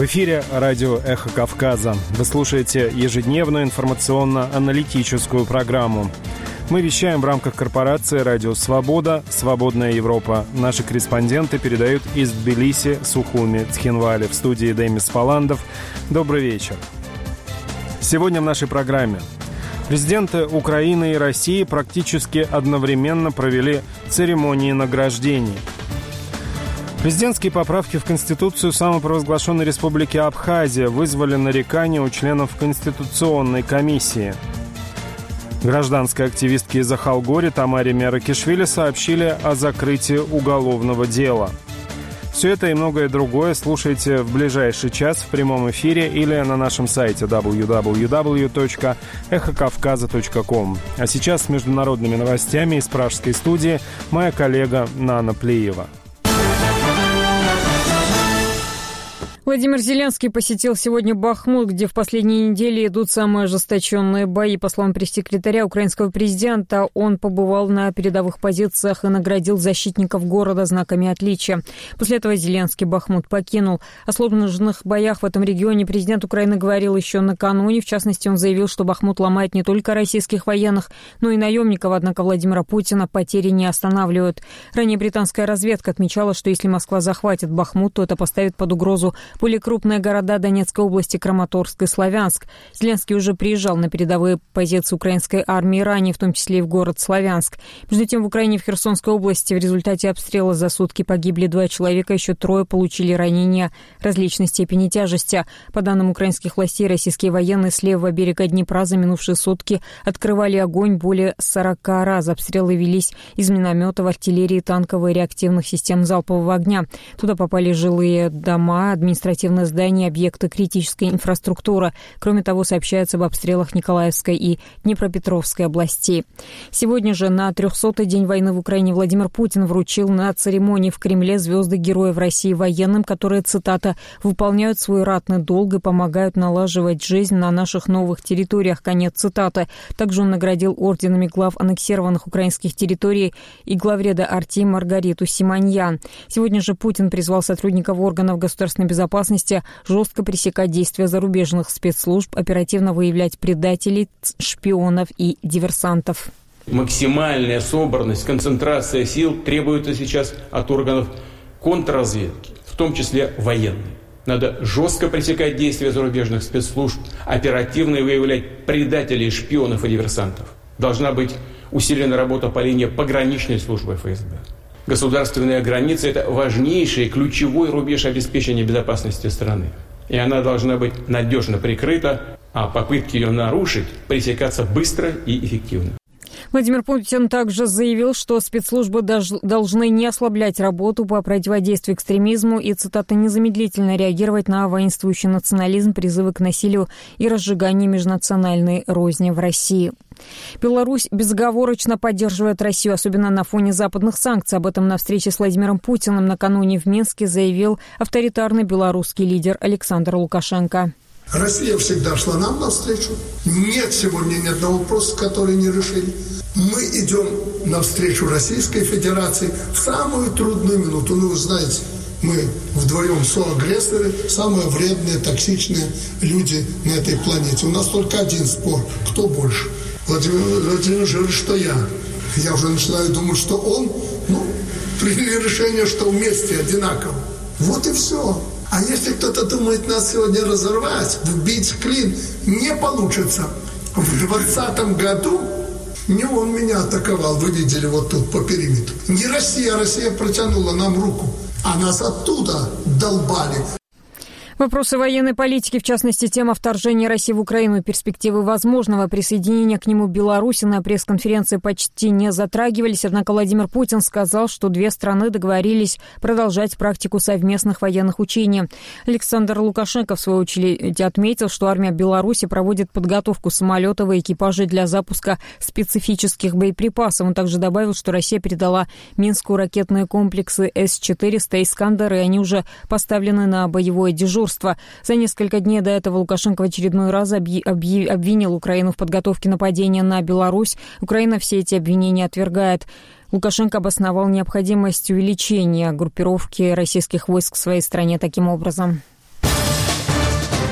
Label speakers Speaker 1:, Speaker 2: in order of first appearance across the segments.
Speaker 1: В эфире радио «Эхо Кавказа». Вы слушаете ежедневную информационно-аналитическую программу. Мы вещаем в рамках корпорации «Радио Свобода», «Свободная Европа». Наши корреспонденты передают из Тбилиси, Сухуми, Цхинвали. В студии Демис Паландов. Добрый вечер. Сегодня в нашей программе. Президенты Украины и России практически одновременно провели церемонии награждений. Президентские поправки в Конституцию самопровозглашенной Республики Абхазия вызвали нарекания у членов Конституционной комиссии. Гражданской активистке из Ахалгори Тамаре Меракишвили сообщили о закрытии уголовного дела. Все это и многое другое слушайте в ближайший час в прямом эфире или на нашем сайте www.эхокавказа.ком. А сейчас с международными новостями из пражской студии моя коллега Нана Плиева.
Speaker 2: Владимир Зеленский посетил сегодня Бахмут, где в последние недели идут самые ожесточенные бои. По словам пресс-секретаря украинского президента, он побывал на передовых позициях и наградил защитников города знаками отличия. После этого Зеленский Бахмут покинул. О сложных боях в этом регионе президент Украины говорил еще накануне. В частности, он заявил, что Бахмут ломает не только российских военных, но и наемников. Однако Владимира Путина потери не останавливают. Ранее британская разведка отмечала, что если Москва захватит Бахмут, то это поставит под угрозу более крупные города Донецкой области Краматорск и Славянск. Зеленский уже приезжал на передовые позиции украинской армии ранее, в том числе и в город Славянск. Между тем, в Украине, в Херсонской области, в результате обстрела за сутки погибли 2 человека, еще 3 получили ранения различной степени тяжести. По данным украинских властей, российские военные с левого берега Днепра за минувшие сутки открывали огонь более 40 раз. Обстрелы велись из минометов, артиллерии, танковых и реактивных систем залпового огня. Туда попали жилые дома, административные здания, объекты критической инфраструктуры. Кроме того, сообщается об обстрелах Николаевской и Днепропетровской областей. Сегодня же на 300-й день войны в Украине Владимир Путин вручил на церемонии в Кремле звезды Героев России военным, которые, цитата, «выполняют свой ратный долг и помогают налаживать жизнь на наших новых территориях». Конец цитаты. Также он наградил орденами глав аннексированных украинских территорий и главреда Арти Маргариту Симоньян. Сегодня же Путин призвал сотрудников органов государственной безопасности жестко пресекать действия зарубежных спецслужб, оперативно выявлять предателей, шпионов и диверсантов.
Speaker 3: Максимальная собранность, концентрация сил требуется сейчас от органов контрразведки, в том числе военной. Надо жестко пресекать действия зарубежных спецслужб, оперативно выявлять предателей, шпионов и диверсантов. Должна быть усилена работа по линии пограничной службы ФСБ. Государственная граница – это важнейший, ключевой рубеж обеспечения безопасности страны. И она должна быть надежно прикрыта, а попытки ее нарушить пресекаться быстро и эффективно.
Speaker 2: Владимир Путин также заявил, что спецслужбы должны не ослаблять работу по противодействию экстремизму и, цитата, «незамедлительно реагировать на воинствующий национализм, призывы к насилию и разжиганию межнациональной розни в России». Беларусь безоговорочно поддерживает Россию, особенно на фоне западных санкций. Об этом на встрече с Владимиром Путиным накануне в Минске заявил авторитарный белорусский лидер Александр Лукашенко.
Speaker 4: Россия всегда шла нам навстречу. Нет сегодня ни одного вопроса, который не решили. Мы идем навстречу Российской Федерации в самую трудную минуту. Ну, вы знаете, мы вдвоем соагрессоры, самые вредные, токсичные люди на этой планете. У нас только один спор. Кто больше? Владимир Владимирович говорит, что я. Я уже начинаю думать, что он, приняли решение, что вместе одинаково. Вот и все. А если кто-то думает нас сегодня разорвать, вбить в клин, не получится. В 2020 году не он меня атаковал, вы видели вот тут по периметру. Не Россия, Россия протянула нам руку, а нас оттуда долбали.
Speaker 2: Вопросы военной политики, в частности, тема вторжения России в Украину и перспективы возможного присоединения к нему Беларуси на пресс-конференции почти не затрагивались. Однако Владимир Путин сказал, что 2 страны договорились продолжать практику совместных военных учений. Александр Лукашенко, в свою очередь, отметил, что армия Беларуси проводит подготовку самолетов и экипажей для запуска специфических боеприпасов. Он также добавил, что Россия передала Минску ракетные комплексы С-400 «Искандер», и они уже поставлены на боевое дежурство. За несколько дней до этого Лукашенко в очередной раз обвинил Украину в подготовке нападения на Беларусь. Украина все эти обвинения отвергает. Лукашенко обосновал необходимость увеличения группировки российских войск в своей стране таким образом.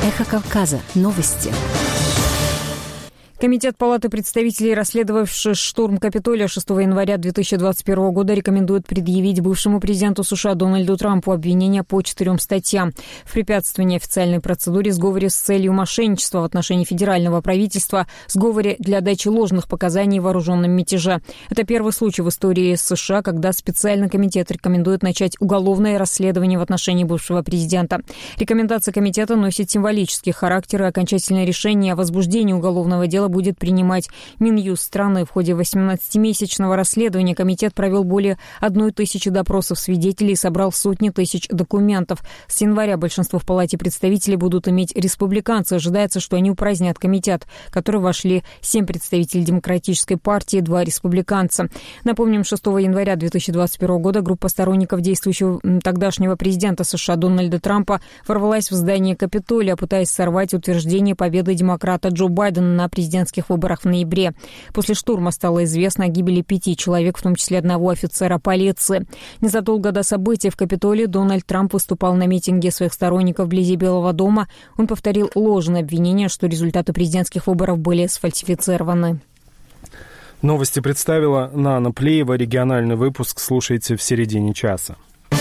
Speaker 5: Эхо Кавказа. Новости.
Speaker 2: Комитет Палаты представителей, расследовавший штурм Капитолия 6 января 2021 года, рекомендует предъявить бывшему президенту США Дональду Трампу обвинения по 4 статьям: в препятствии неофициальной процедуре, сговоре с целью мошенничества в отношении федерального правительства, сговоре для дачи ложных показаний в вооруженном мятеже. Это первый случай в истории США, когда специальный комитет рекомендует начать уголовное расследование в отношении бывшего президента. Рекомендация комитета носит символический характер, и окончательное решение о возбуждении уголовного дела будет принимать Минюст страны. В ходе 18-месячного расследования комитет провел более 1000 допросов свидетелей и собрал сотни тысяч документов. С января большинство в Палате представителей будут иметь республиканцы. Ожидается, что они упразднят комитет, в который вошли 7 представителей Демократической партии и 2 республиканца. Напомним, 6 января 2021 года группа сторонников действующего тогдашнего президента США Дональда Трампа ворвалась в здание Капитолия, пытаясь сорвать утверждение победы демократа Джо Байдена на президентских выборах в ноябре. После штурма стало известно о гибели 5 человек, в том числе 1 офицера полиции. Незадолго до событий в Капитолии Дональд Трамп выступал на митинге своих сторонников вблизи Белого дома. Он повторил ложное обвинение, что результаты президентских выборов были сфальсифицированы.
Speaker 1: Новости представила Нана Плеева. Региональный выпуск слушайте в середине часа.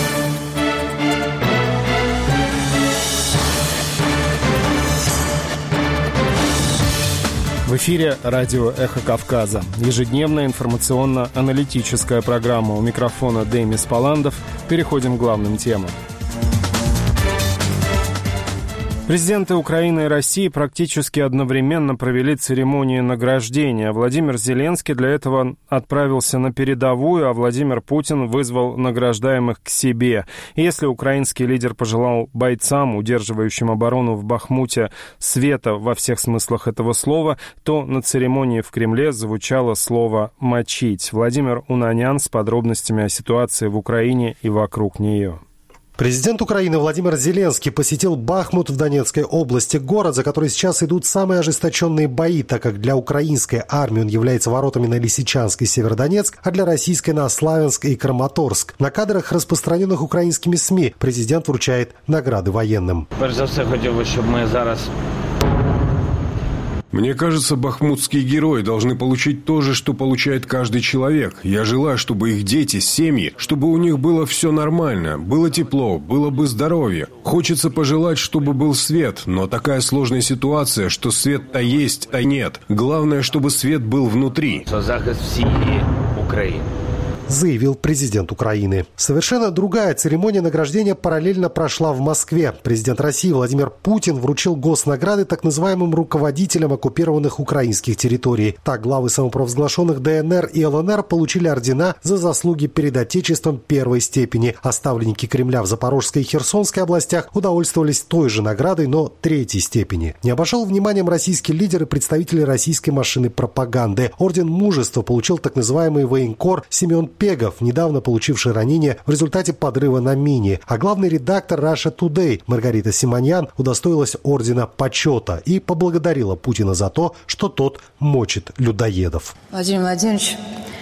Speaker 1: В эфире радио «Эхо Кавказа». Ежедневная информационно-аналитическая программа. У микрофона Демис Паландов. Переходим к главным темам. Президенты Украины и России практически одновременно провели церемонии награждения. Владимир Зеленский для этого отправился на передовую, а Владимир Путин вызвал награждаемых к себе. И если украинский лидер пожелал бойцам, удерживающим оборону в Бахмуте, света во всех смыслах этого слова, то на церемонии в Кремле звучало слово «мочить». Владимир Унанян с подробностями о ситуации в Украине и вокруг нее.
Speaker 6: Президент Украины Владимир Зеленский посетил Бахмут в Донецкой области, город, за который сейчас идут самые ожесточенные бои, так как для украинской армии он является воротами на Лисичанск и Северодонецк, а для российской на Славянск и Краматорск. На кадрах, распространенных украинскими СМИ, президент вручает награды военным.
Speaker 7: Перш за все, хотел бы, чтобы мы зараз...
Speaker 8: Мне кажется, бахмутские герои должны получить то же, что получает каждый человек. Я желаю, чтобы их дети, семьи, чтобы у них было все нормально, было тепло, было бы здоровье. Хочется пожелать, чтобы был свет, но такая сложная ситуация, что свет-то есть, а нет. Главное, чтобы свет был внутри.
Speaker 7: Захист всей Украины.
Speaker 6: Заявил президент Украины. Совершенно другая церемония награждения параллельно прошла в Москве. Президент России Владимир Путин вручил госнаграды так называемым руководителям оккупированных украинских территорий. Так, главы самопровозглашенных ДНР и ЛНР получили ордена за заслуги перед Отечеством первой степени. А ставленники Кремля в Запорожской и Херсонской областях удовольствовались той же наградой, но третьей степени. Не обошел вниманием российский лидер и представители российской машины пропаганды. Орден мужества получил так называемый военкор Семен Пегов, недавно получивший ранение в результате подрыва на мине. А главный редактор Russia Today Маргарита Симоньян удостоилась ордена почета и поблагодарила Путина за то, что тот мочит людоедов.
Speaker 9: Владимир Владимирович,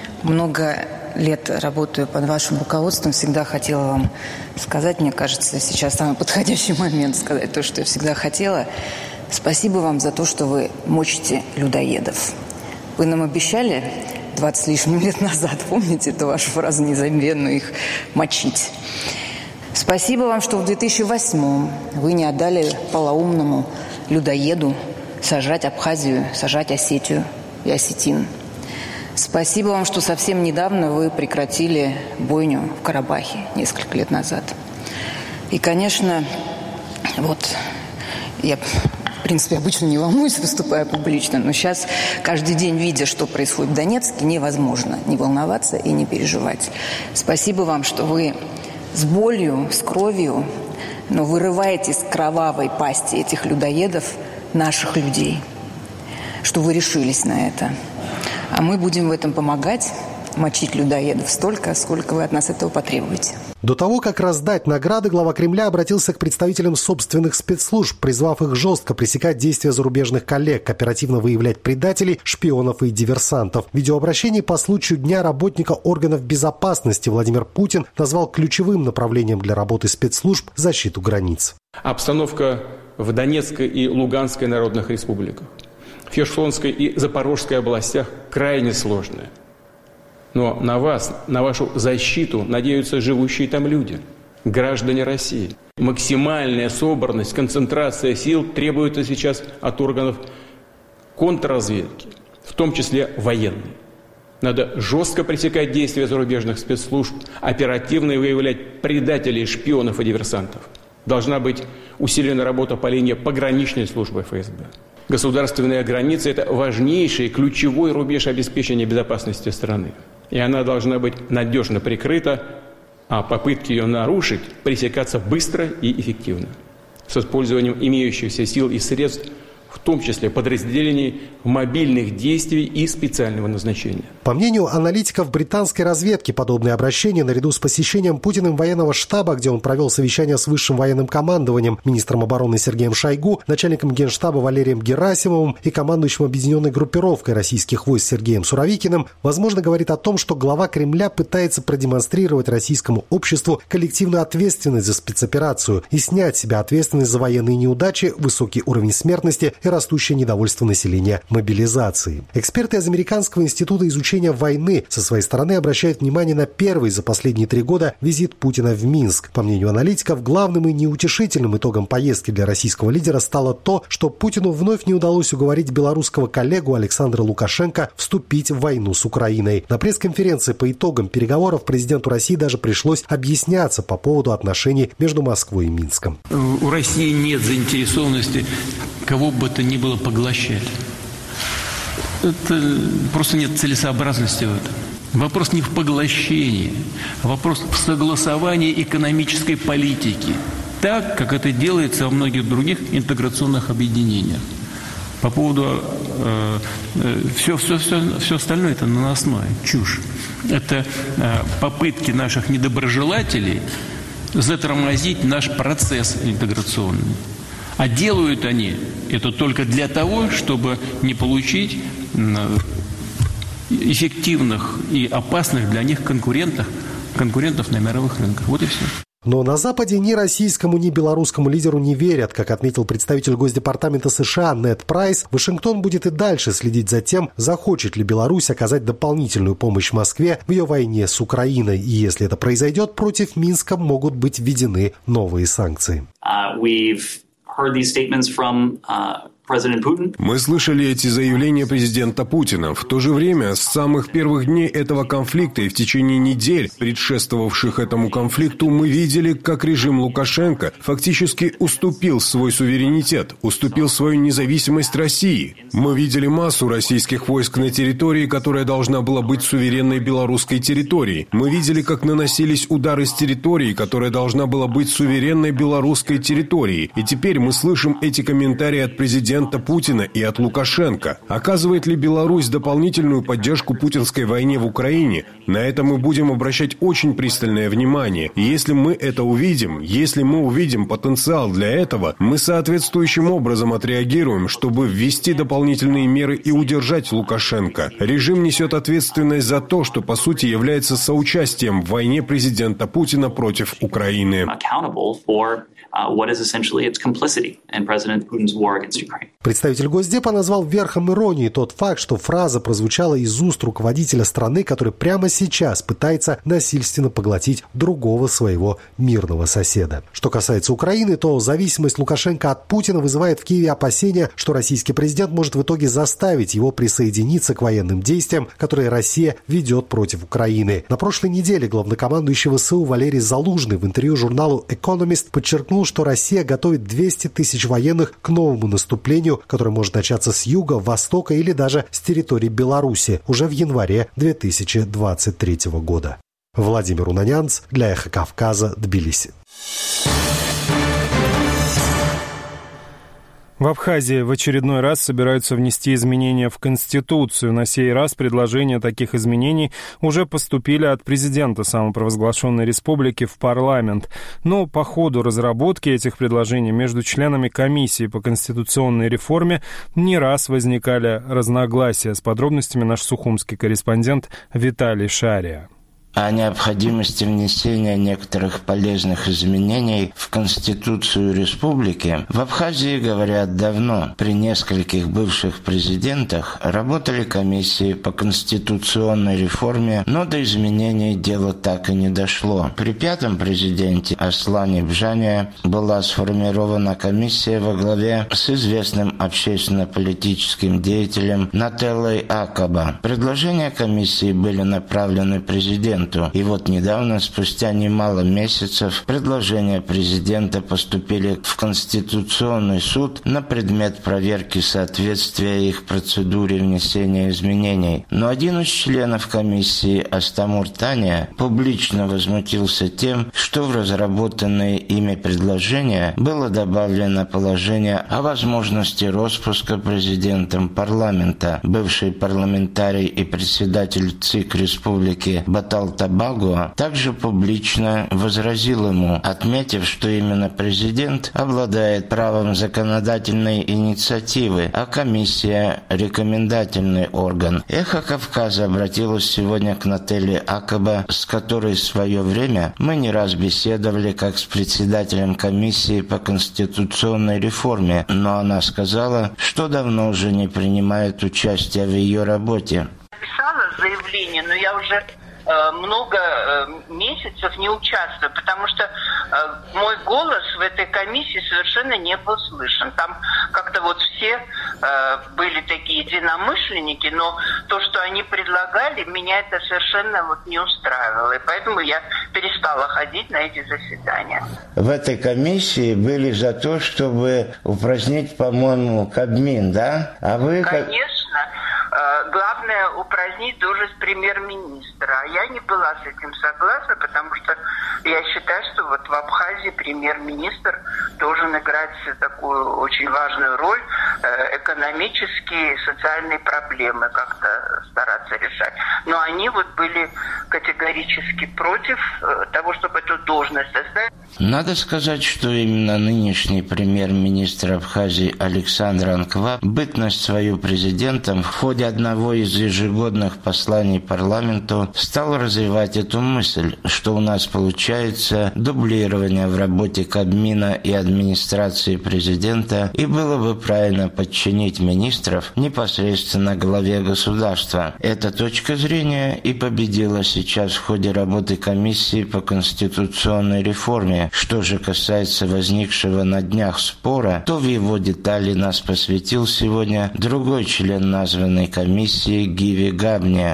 Speaker 9: много лет работаю под вашим руководством. Всегда хотела вам сказать, мне кажется, сейчас самый подходящий момент сказать то, что я всегда хотела. Спасибо вам за то, что вы мочите людоедов. Вы нам обещали 20 с лишним лет назад, помните эту вашу фразу незабвенную, их мочить. Спасибо вам, что в 2008-м вы не отдали полоумному людоеду сажать Абхазию, сажать Осетию и осетин. Спасибо вам, что совсем недавно вы прекратили бойню в Карабахе несколько лет назад. И, конечно, вот я... В принципе, обычно не волнуюсь, выступая публично, но сейчас, каждый день, видя, что происходит в Донецке, невозможно не волноваться и не переживать. Спасибо вам, что вы с болью, с кровью, но вырываете из кровавой пасти этих людоедов наших людей, что вы решились на это. А мы будем в этом помогать, мочить людоедов столько, сколько вы от нас этого потребуете.
Speaker 6: До того, как раздать награды, глава Кремля обратился к представителям собственных спецслужб, призвав их жестко пресекать действия зарубежных коллег, оперативно выявлять предателей, шпионов и диверсантов. В видеообращении по случаю Дня работника органов безопасности Владимир Путин назвал ключевым направлением для работы спецслужб защиту границ.
Speaker 3: Обстановка в Донецкой и Луганской народных республиках, в Херсонской и Запорожской областях крайне сложная. Но на вас, на вашу защиту надеются живущие там люди, граждане России. Максимальная собранность, концентрация сил требуется сейчас от органов контрразведки, в том числе военной. Надо жестко пресекать действия зарубежных спецслужб, оперативно выявлять предателей, шпионов и диверсантов. Должна быть усилена работа по линии пограничной службы ФСБ. Государственная граница – это важнейший, ключевой рубеж обеспечения безопасности страны. И она должна быть надежно прикрыта, а попытки ее нарушить пресекаться быстро и эффективно, с использованием имеющихся сил и средств, в том числе подразделений мобильных действий и специального назначения.
Speaker 6: По мнению аналитиков британской разведки, подобные обращения, наряду с посещением Путиным военного штаба, где он провел совещание с высшим военным командованием, министром обороны Сергеем Шойгу, начальником генштаба Валерием Герасимовым и командующим объединенной группировкой российских войск Сергеем Суровикиным, возможно, говорит о том, что глава Кремля пытается продемонстрировать российскому обществу коллективную ответственность за спецоперацию и снять с себя ответственность за военные неудачи, высокий уровень смертности и растущее недовольство населения мобилизацией. Эксперты из Американского института изучения войны со своей стороны обращают внимание на первый за последние 3 года визит Путина в Минск. По мнению аналитиков, главным и неутешительным итогом поездки для российского лидера стало то, что Путину вновь не удалось уговорить белорусского коллегу Александра Лукашенко вступить в войну с Украиной. На пресс-конференции по итогам переговоров президенту России даже пришлось объясняться по поводу отношений между Москвой и Минском.
Speaker 10: У России нет заинтересованности кого бы то ни было поглощать. Это просто нет целесообразности в этом. Вопрос не в поглощении, а вопрос в согласовании экономической политики. Так, как это делается во многих других интеграционных объединениях. По поводу все остальное – это наносное, чушь. Это попытки наших недоброжелателей затормозить наш процесс интеграционный. А делают они это только для того, чтобы не получить эффективных и опасных для них конкурентов на мировых рынках. Вот и все.
Speaker 6: Но на Западе ни российскому, ни белорусскому лидеру не верят. Как отметил представитель Госдепартамента США Нед Прайс, Вашингтон будет и дальше следить за тем, захочет ли Беларусь оказать дополнительную помощь Москве в ее войне с Украиной. И если это произойдет, против Минска могут быть введены новые санкции.
Speaker 8: Мы слышали эти заявления президента Путина. В то же время, с самых первых дней этого конфликта и в течение недель, предшествовавших этому конфликту, мы видели, как режим Лукашенко фактически уступил свой суверенитет, уступил свою независимость России. Мы видели массу российских войск на территории, которая должна была быть суверенной белорусской территорией. Мы видели, как наносились удары с территории, которая должна была быть суверенной белорусской территорией. И теперь мы слышим эти комментарии от президента Путина и от Лукашенко. Оказывает ли Беларусь дополнительную поддержку путинской войне в Украине? На это мы будем обращать очень пристальное внимание. И если мы это увидим, если мы увидим потенциал для этого, мы соответствующим образом отреагируем, чтобы ввести дополнительные меры и удержать Лукашенко. Режим несет ответственность за то, что по сути является соучастием в войне президента Путина против Украины.
Speaker 6: Представитель Госдепа назвал верхом иронии тот факт, что фраза прозвучала из уст руководителя страны, который прямо сейчас пытается насильственно поглотить другого своего мирного соседа. Что касается Украины, то зависимость Лукашенко от Путина вызывает в Киеве опасения, что российский президент может в итоге заставить его присоединиться к военным действиям, которые Россия ведет против Украины. На прошлой неделе главнокомандующий ВСУ Валерий Залужный в интервью журналу «Экономист» подчеркнул, что Россия готовит 200 тысяч военных к новому наступлению, которое может начаться с юга, востока или даже с территории Беларуси уже в январе 2023 года. Владимир Унанянц для «Эхо Кавказа», Тбилиси.
Speaker 1: В Абхазии в очередной раз собираются внести изменения в Конституцию. На сей раз предложения таких изменений уже поступили от президента самопровозглашенной республики в парламент. Но по ходу разработки этих предложений между членами комиссии по конституционной реформе не раз возникали разногласия. С подробностями наш сухумский корреспондент Виталий Шария.
Speaker 11: о необходимости внесения некоторых полезных изменений в Конституцию республики в Абхазии говорят давно. При нескольких бывших президентах работали комиссии по конституционной реформе, но до изменений дело так и не дошло. При пятом президенте Аслане Бжане была сформирована комиссия во главе с известным общественно-политическим деятелем Нателлой Акаба. Предложения комиссии были направлены президенту. И вот недавно, спустя немало месяцев, предложения президента поступили в Конституционный суд на предмет проверки соответствия их процедуре внесения изменений. Но один из членов комиссии, Астамур Таня, публично возмутился тем, что в разработанные ими предложения было добавлено положение о возможности распуска президентом парламента. Бывший парламентарий и председатель ЦИК Республики Батал Табагуа также публично возразил ему, отметив, что именно президент обладает правом законодательной инициативы, а комиссия – рекомендательный орган. «Эхо Кавказа» обратилась сегодня к Нателле Акаба, с которой в свое время мы не раз беседовали как с председателем комиссии по конституционной реформе, но она сказала, что давно уже не принимает участия в ее работе.
Speaker 12: Писала заявление, но я уже много месяцев не участвую, потому что мой голос в этой комиссии совершенно не был слышен. Там как-то вот все были такие единомышленники, но то, что они предлагали, меня это совершенно вот не устраивало. И поэтому я перестала ходить на эти заседания.
Speaker 11: В этой комиссии были за то, чтобы упразднить, по-моему, Кабмин, да? А вы...
Speaker 12: Конечно. Главное упразднить должность премьер-министра. А я не была с этим согласна, потому что я считаю, что вот в Абхазии премьер-министр должен играть такую очень важную роль, экономические и социальные проблемы как-то стараться решать. Но они вот были категорически против того, чтобы эту должность оставить.
Speaker 11: Надо сказать, что именно нынешний премьер-министр Абхазии Александр Анква бытность свою президентом в ходе одного из ежегодных посланий парламенту стал развивать эту мысль, что у нас получается дублирование в работе Кабмина и администрации президента, и было бы правильно подчинить министров непосредственно главе государства. Эта точка зрения и победила сейчас в ходе работы комиссии по конституционной реформе. Что же касается возникшего на днях спора, то в его детали нас посвятил сегодня другой член названной комиссии Гиви Габне.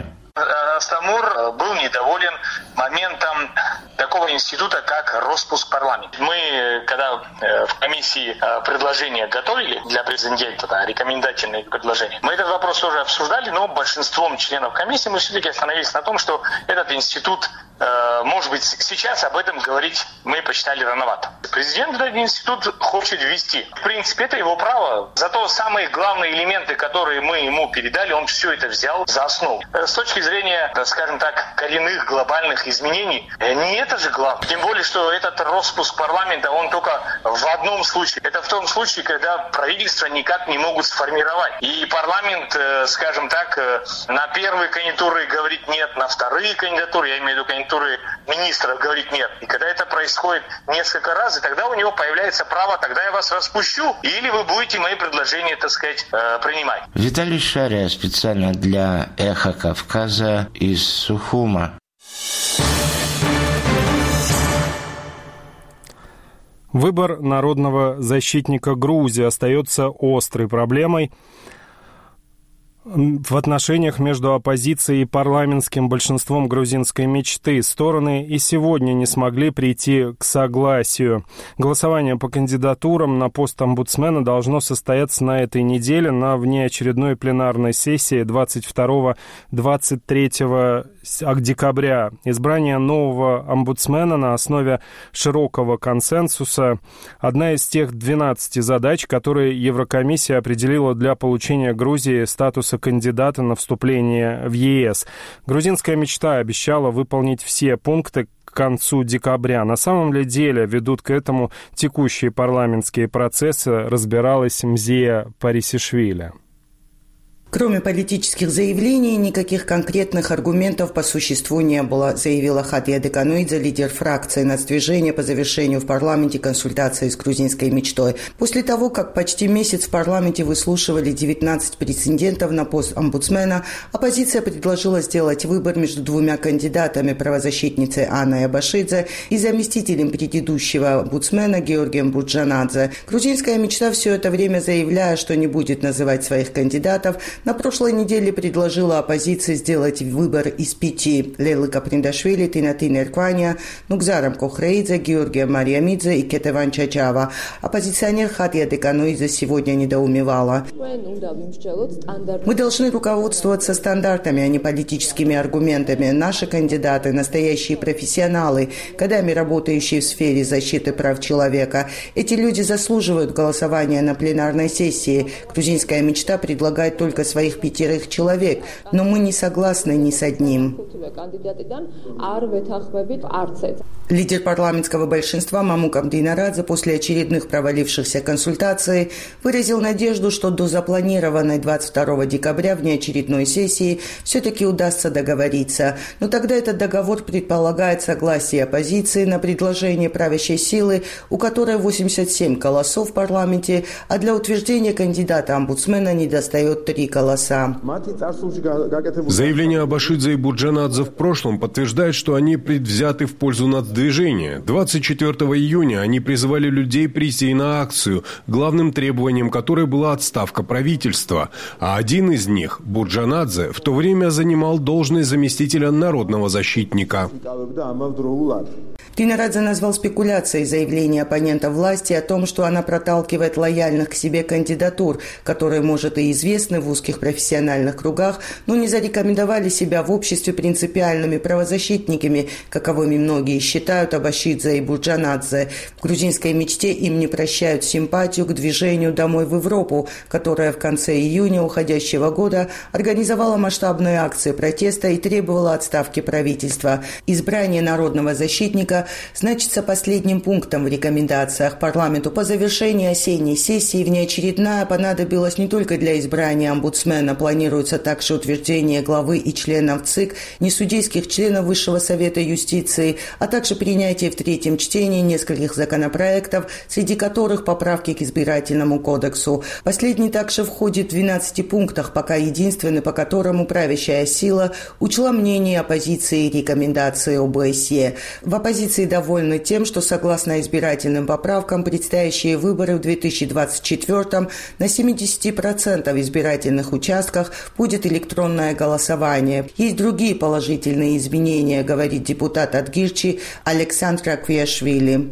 Speaker 13: Астамур был недоволен моментом такого института, как распуск парламента. Мы, когда в комиссии предложения готовили для президента, рекомендательные предложения, мы этот вопрос тоже обсуждали, но большинством членов комиссии мы все-таки остановились на том, что этот институт, может быть, сейчас об этом говорить мы посчитали рановато. Президент этот институт хочет ввести. В принципе, это его право. Зато самые главные элементы, которые мы ему передали, он все это взял за основу. С точки зрения, скажем так, коренных глобальных изменений, не это же главное. Тем более, что этот распуск парламента, он только в одном случае. Это в том случае, когда правительство никак не могут сформировать. И парламент, скажем так, на первые кандидатуры говорит нет, на вторые кандидатуры, я имею в виду кандидатуры министров, говорит нет. И когда это происходит несколько раз, и тогда у него появляется право, тогда я вас распущу, или вы будете мои предложения, так сказать, принимать.
Speaker 11: Виталий Шария специально для «Эхо Кавказа» из Сухума.
Speaker 1: Выбор народного защитника Грузии остается острой проблемой в отношениях между оппозицией и парламентским большинством грузинской мечты. Стороны и сегодня не смогли прийти к согласию. Голосование по кандидатурам на пост омбудсмена должно состояться на этой неделе на внеочередной пленарной сессии 22-23 декабря. Избрание нового омбудсмена на основе широкого консенсуса – одна из тех 12 задач, которые Еврокомиссия определила для получения Грузии статуса кандидата на вступление в ЕС. Грузинская мечта обещала выполнить все пункты к концу декабря. На самом ли деле ведут к этому текущие парламентские процессы, разбиралась Мзия Парисишвили.
Speaker 14: Кроме политических заявлений, никаких конкретных аргументов по существу не было, заявила Хатия Декануидзе, лидер фракции нацдвижения по завершению в парламенте консультации с грузинской мечтой. После того, как почти месяц в парламенте выслушивали 19 претендентов на пост омбудсмена, оппозиция предложила сделать выбор между двумя кандидатами, правозащитницей Анной Абашидзе и заместителем предыдущего омбудсмена Георгием Бурджанадзе. Грузинская мечта все это время, заявляя, что не будет называть своих кандидатов, на прошлой неделе предложила оппозиции сделать выбор из 5: Лейлы Каприндашвили, Тинатин Эркваня, Нукзарам Кохреидзе, Георгия Мариамидзе и Кетеван Чачава. Оппозиционер Хатия Декануидзе сегодня недоумевала. Мы должны руководствоваться стандартами, а не политическими аргументами. Наши кандидаты – настоящие профессионалы, годами работающие в сфере защиты прав человека. Эти люди заслуживают голосования на пленарной сессии. Грузинская мечта предлагает только своих 5 человек, но мы не согласны ни с одним. Лидер парламентского большинства Мамук Абдинарадзе после очередных провалившихся консультаций выразил надежду, что до запланированной 22 декабря внеочередной сессии все-таки удастся договориться. Но тогда этот договор предполагает согласие оппозиции на предложение правящей силы, у которой 87 голосов в парламенте, а для утверждения кандидата омбудсмена недостает 3 голоса.
Speaker 8: Заявление Абашидзе и Бурджанадзе в прошлом подтверждает, что они предвзяты в пользу нацдвижения. 24 июня они призывали людей прийти на акцию, главным требованием которой была отставка правительства. А один из них, Бурджанадзе, в то время занимал должность заместителя народного защитника.
Speaker 14: Динарадзе назвал спекуляцией заявление оппонента власти о том, что она проталкивает лояльных к себе кандидатур, которые, может, и известны в узких профессиональных кругах, но не зарекомендовали себя в обществе принципиальными правозащитниками, каковыми многие считают Абашидзе и Бурджанадзе. В грузинской мечте им не прощают симпатию к движению «Домой в Европу», которое в конце июня уходящего года организовало масштабные акции протеста и требовало отставки правительства. Избрание народного защитника значится последним пунктом в рекомендациях парламенту. По завершении осенней сессии внеочередная понадобилась не только для избрания омбудсмена. Планируется также утверждение главы и членов ЦИК, несудейских членов Высшего совета юстиции, а также принятие в 3-м чтении нескольких законопроектов, среди которых поправки к избирательному кодексу. Последний также входит в 12 пунктах, пока единственный, по которому правящая сила учла мнение оппозиции и рекомендации ОБСЕ. В оппозиции довольны тем, что согласно избирательным поправкам предстоящие выборы в 2024 на 70% избирательных участках будет электронное голосование. Есть другие положительные изменения, говорит депутат от Гирчи Александр Аквиашвили.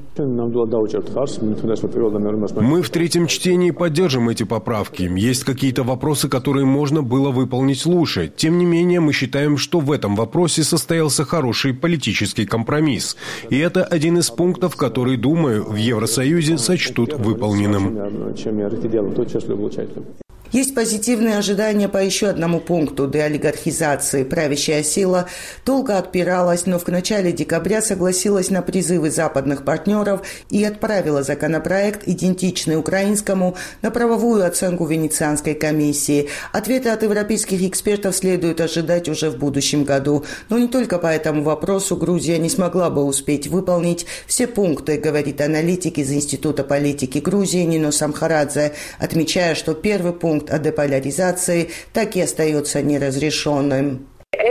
Speaker 8: Мы в 3-м чтении поддержим эти поправки. Есть какие-то вопросы, которые можно было выполнить лучше. Тем не менее, мы считаем, что в этом вопросе состоялся хороший политический компромисс. И это один из пунктов, который, думаю, в Евросоюзе сочтут выполненным.
Speaker 14: Есть позитивные ожидания по еще одному пункту деолигархизации. Правящая сила долго отпиралась, но в начале декабря согласилась на призывы западных партнеров и отправила законопроект, идентичный украинскому, на правовую оценку Венецианской комиссии. Ответы от европейских экспертов следует ожидать уже в будущем году. Но не только по этому вопросу Грузия не смогла бы успеть выполнить все пункты, говорит аналитик из Института политики Грузии Нино Самхарадзе, отмечая, что первый пункт о деполяризации так и остается неразрешенным.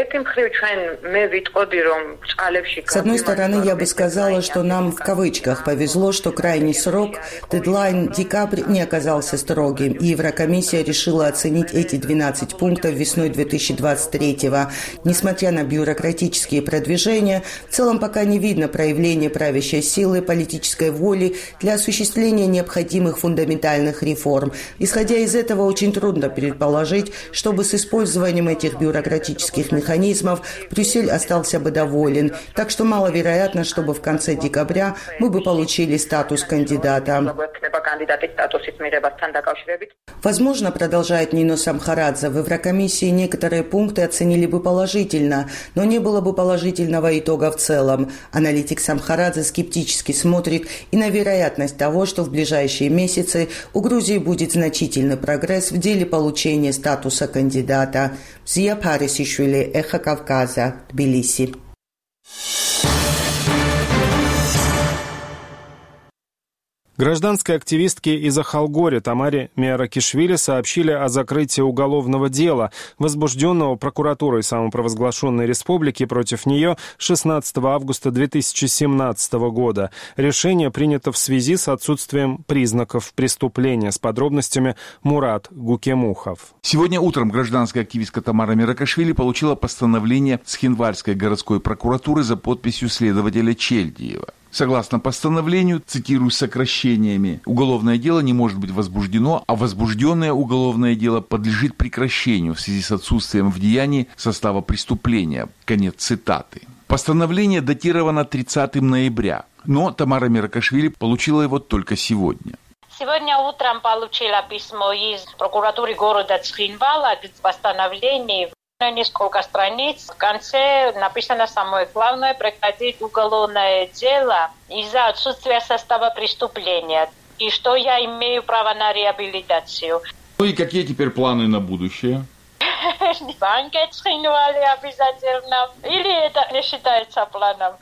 Speaker 14: С одной стороны, я бы сказала, что нам в кавычках повезло, что крайний срок, дедлайн декабрь, не оказался строгим, и Еврокомиссия решила оценить эти 12 пунктов весной 2023-го. Несмотря на бюрократические продвижения, в целом пока не видно проявления правящей силы, политической воли для осуществления необходимых фундаментальных реформ. Исходя из этого, очень трудно предположить, чтобы с использованием этих бюрократических механизмов, Брюссель остался бы доволен. Так что маловероятно, чтобы в конце декабря мы бы получили статус кандидата. Возможно, продолжает Нино Самхарадзе, в Еврокомиссии некоторые пункты оценили бы положительно, но не было бы положительного итога в целом. Аналитик Самхарадзе скептически смотрит и на вероятность того, что в ближайшие месяцы у Грузии будет значительный прогресс в деле получения статуса кандидата. Зия Парисишвили, Эхо Кавказа, Тбилиси.
Speaker 1: Гражданской активистке из Ахалгори Тамаре Миаракишвили сообщили о закрытии уголовного дела, возбужденного прокуратурой самопровозглашенной республики против нее 16 августа 2017 года. Решение принято в связи с отсутствием признаков преступления. С подробностями Мурат Гукемухов.
Speaker 15: Сегодня утром гражданская активистка Тамара Миаракишвили получила постановление Цхинвальской городской прокуратуры за подписью следователя Чельдиева. Согласно постановлению, цитирую сокращениями, уголовное дело не может быть возбуждено, а возбужденное уголовное дело подлежит прекращению в связи с отсутствием в деянии состава преступления. Конец цитаты. Постановление датировано 30 ноября, но Тамара Миаракишвили получила его только сегодня.
Speaker 16: Сегодня утром получила письмо из прокуратуры города Цхинвала с постановлением. Несколько страниц. В конце написано самое главное: прекратить уголовное дело из-за отсутствия состава преступления. И что я имею право на реабилитацию.
Speaker 15: Ну и какие теперь планы на будущее?
Speaker 16: Банки Цхинвале обязательно. Или это не считается планом.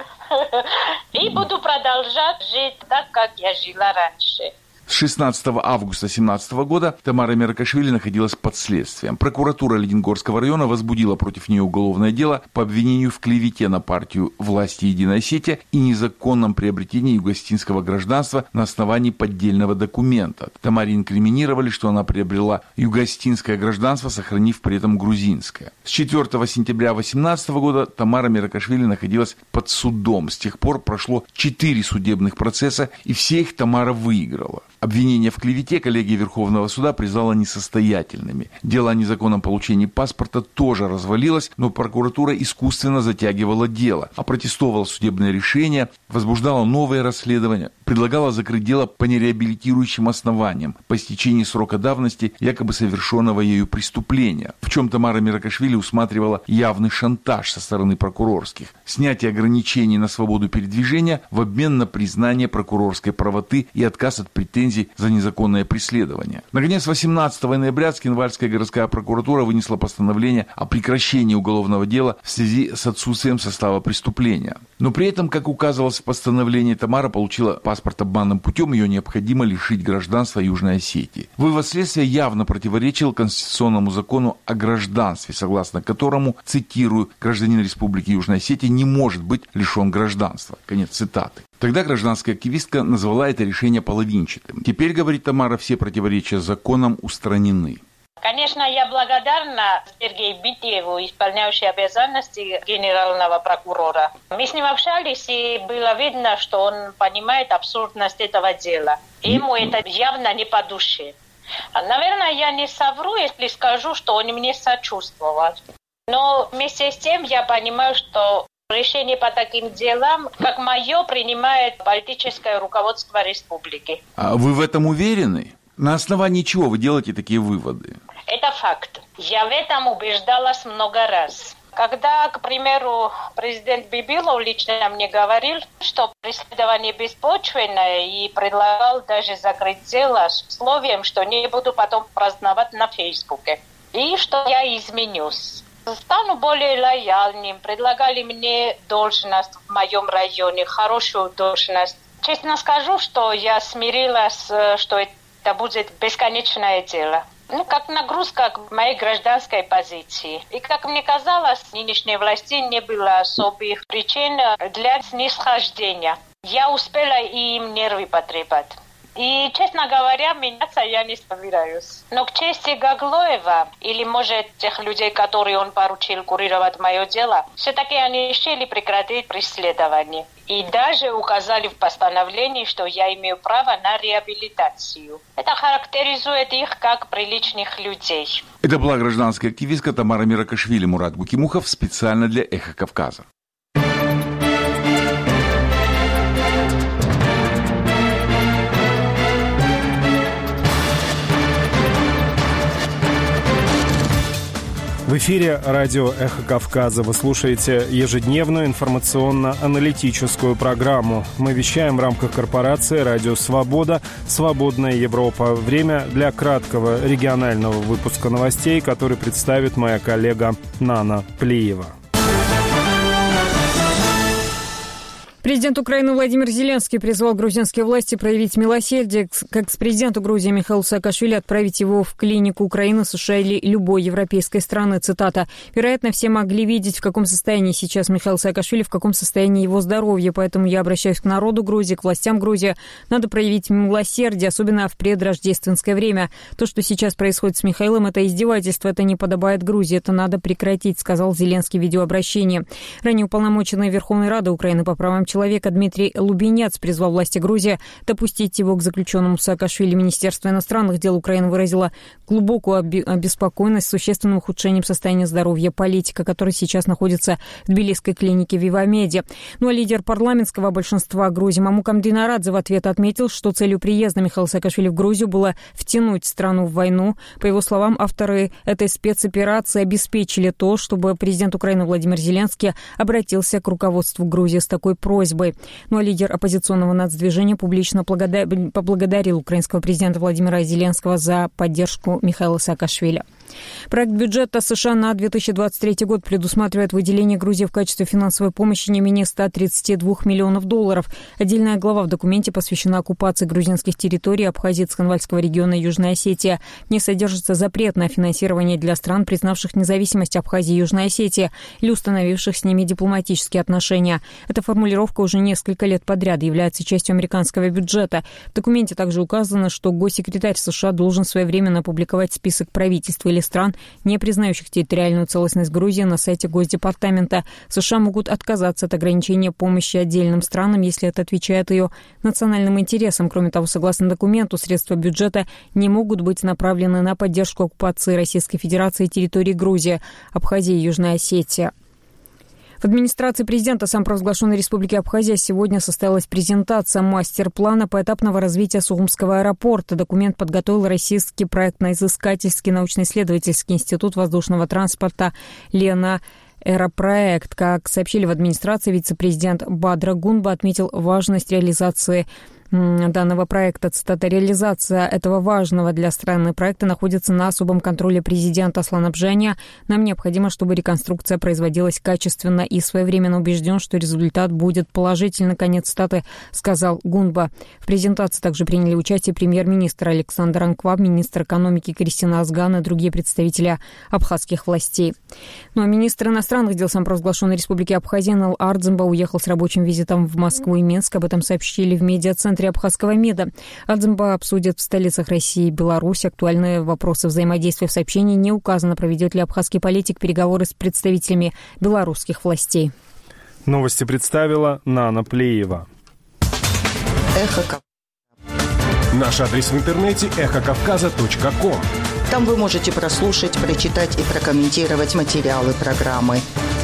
Speaker 16: И буду продолжать жить так, как я жила раньше.
Speaker 15: С 16 августа 2017 года Тамара Миаракишвили находилась под следствием. Прокуратура Ленингорского района возбудила против нее уголовное дело по обвинению в клевете на партию власти «Единая Осетия» и незаконном приобретении югославского гражданства на основании поддельного документа. Тамаре инкриминировали, что она приобрела югославское гражданство, сохранив при этом грузинское. С 4 сентября 2018 года Тамара Миаракишвили находилась под судом. С тех пор прошло 4 судебных процесса, и все их Тамара выиграла. Обвинение в клевете коллегия Верховного суда признала несостоятельными. Дело о незаконном получении паспорта тоже развалилось, но прокуратура искусственно затягивала дело, опротестовала судебное решение, возбуждала новые расследования, предлагала закрыть дело по нереабилитирующим основаниям, по истечении срока давности якобы совершенного ею преступления. В чем Тамара Миаракишвили усматривала явный шантаж со стороны прокурорских, снятие ограничений на свободу передвижения в обмен на признание прокурорской правоты и отказ от претензий за незаконное преследование. Наконец, 18 ноября Цхинвальская городская прокуратура вынесла постановление о прекращении уголовного дела в связи с отсутствием состава преступления. Но при этом, как указывалось в постановлении, Тамара получила паспорт обманным путем, ее необходимо лишить гражданства Южной Осетии. Вывод следствия явно противоречил конституционному закону о гражданстве, согласно которому, цитирую, гражданин Республики Южная Осетия не может быть лишен гражданства. Конец цитаты. Тогда гражданская активистка назвала это решение половинчатым. Теперь, говорит Тамара, все противоречия с законом устранены.
Speaker 16: Конечно, я благодарна Сергею Битиеву, исполняющему обязанности генерального прокурора. Мы с ним общались, и было видно, что он понимает абсурдность этого дела. Ему это явно не по душе. Наверное, я не совру, если скажу, что он мне сочувствовал. Но вместе с тем я понимаю, что решение по таким делам, как мое, принимает политическое руководство республики.
Speaker 15: А вы в этом уверены? На основании чего вы делаете такие выводы?
Speaker 16: Это факт. Я в этом убеждалась много раз. Когда, к примеру, президент Бибилов лично мне говорил, что преследование беспочвенное, и предлагал даже закрыть дело с условием, что не буду потом праздновать на Фейсбуке. И что я изменюсь. Стану более лояльным. Предлагали мне должность в моем районе, хорошую должность. Честно скажу, что я смирилась, что это будет бесконечное дело. Как нагрузка к моей гражданской позиции. И, как мне казалось, нынешней власти не было особых причин для снисхождения. Я успела им нервы потрепать. И, честно говоря, меняться я не собираюсь. Но к чести Гаглоева, или, может, тех людей, которые он поручил курировать мое дело, все-таки они решили прекратить преследование. И даже указали в постановлении, что я имею право на реабилитацию. Это характеризует их как приличных людей.
Speaker 15: Это была гражданская активистка Тамара Миракашвили. Мурат Гукимухов специально для «Эхо Кавказа».
Speaker 1: В эфире радио «Эхо Кавказа». Вы слушаете ежедневную информационно-аналитическую программу. Мы вещаем в рамках корпорации «Радио Свобода», «Свободная Европа». Время для краткого регионального выпуска новостей, который представит моя коллега Нана Плиева.
Speaker 2: Президент Украины Владимир Зеленский призвал грузинские власти проявить милосердие к экс-президенту Грузии Михаилу Саакашвили, отправить его в клинику Украины, США или любой европейской страны. Цитата. «Вероятно, все могли видеть, в каком состоянии сейчас Михаил Саакашвили, в каком состоянии его здоровье. Поэтому я обращаюсь к народу Грузии, к властям Грузии. Надо проявить милосердие, особенно в предрождественское время. То, что сейчас происходит с Михаилом, это издевательство, это не подобает Грузии, это надо прекратить», сказал Зеленский в видеообращении. Ранее уполномоченный Верховной Рады Украины по правам человека Дмитрий Лубенец призвал власти Грузии допустить его к заключенному Саакашвили. Министерство иностранных дел Украины выразило глубокую обеспокоенность существенным ухудшением состояния здоровья политика, который сейчас находится в тбилисской клинике Вивамеди. Ну а лидер парламентского большинства Грузии Мамукам Динарадзе в ответ отметил, что целью приезда Михаила Саакашвили в Грузию было втянуть страну в войну. По его словам, авторы этой спецоперации обеспечили то, чтобы президент Украины Владимир Зеленский обратился к руководству Грузии с такой просьбой. Ну а лидер оппозиционного нацдвижения публично поблагодарил украинского президента Владимира Зеленского за поддержку Михаила Саакашвили. Проект бюджета США на 2023 год предусматривает выделение Грузии в качестве финансовой помощи не менее $132 миллионов. Отдельная глава в документе посвящена оккупации грузинских территорий Абхазии, Цхинвальского региона и Южной Осетии. В ней содержится запрет на финансирование для стран, признавших независимость Абхазии и Южной Осетии или установивших с ними дипломатические отношения. Эта формулировка уже несколько лет подряд является частью американского бюджета. В документе также указано, что госсекретарь США должен своевременно опубликовать список правительств или стран, не признающих территориальную целостность Грузии, на сайте Госдепартамента. США могут отказаться от ограничения помощи отдельным странам, если это отвечает ее национальным интересам. Кроме того, согласно документу, средства бюджета не могут быть направлены на поддержку оккупации Российской Федерации территории Грузии, Абхазии и Южной Осетии. В администрации президента самопровозглашенной Республики Абхазия сегодня состоялась презентация мастер-плана поэтапного развития Сухумского аэропорта. Документ подготовил Российский проектно-изыскательский научно-исследовательский институт воздушного транспорта «Лена». Аэропроект. Как сообщили в администрации, вице-президент Бадра Гунба отметил важность реализации данного проекта. Цитата: «Реализация этого важного для страны проекта находится на особом контроле президента Аслана-Бжания. Нам необходимо, чтобы реконструкция производилась качественно и своевременно. Убежден, что результат будет положительный». Конец цитаты, сказал Гунба. В презентации также приняли участие премьер-министр Александр Анкваб, министр экономики Кристина Азган и другие представители абхазских властей. Ну а министр иностранных дел самопровозглашенной Республики Абхазия Нал Ардземба уехал с рабочим визитом в Москву и Минск. Об этом сообщили в медиацентре Абхазского МИДа. Ардземба обсудит в столицах России и Беларуси актуальные вопросы взаимодействия. В сообщении не указано, проведет ли абхазский политик переговоры с представителями белорусских властей.
Speaker 1: Новости представила Нана Плиева.
Speaker 17: Наш адрес в интернете эхокавказа.ком.
Speaker 14: Там вы можете прослушать, прочитать и прокомментировать материалы программы.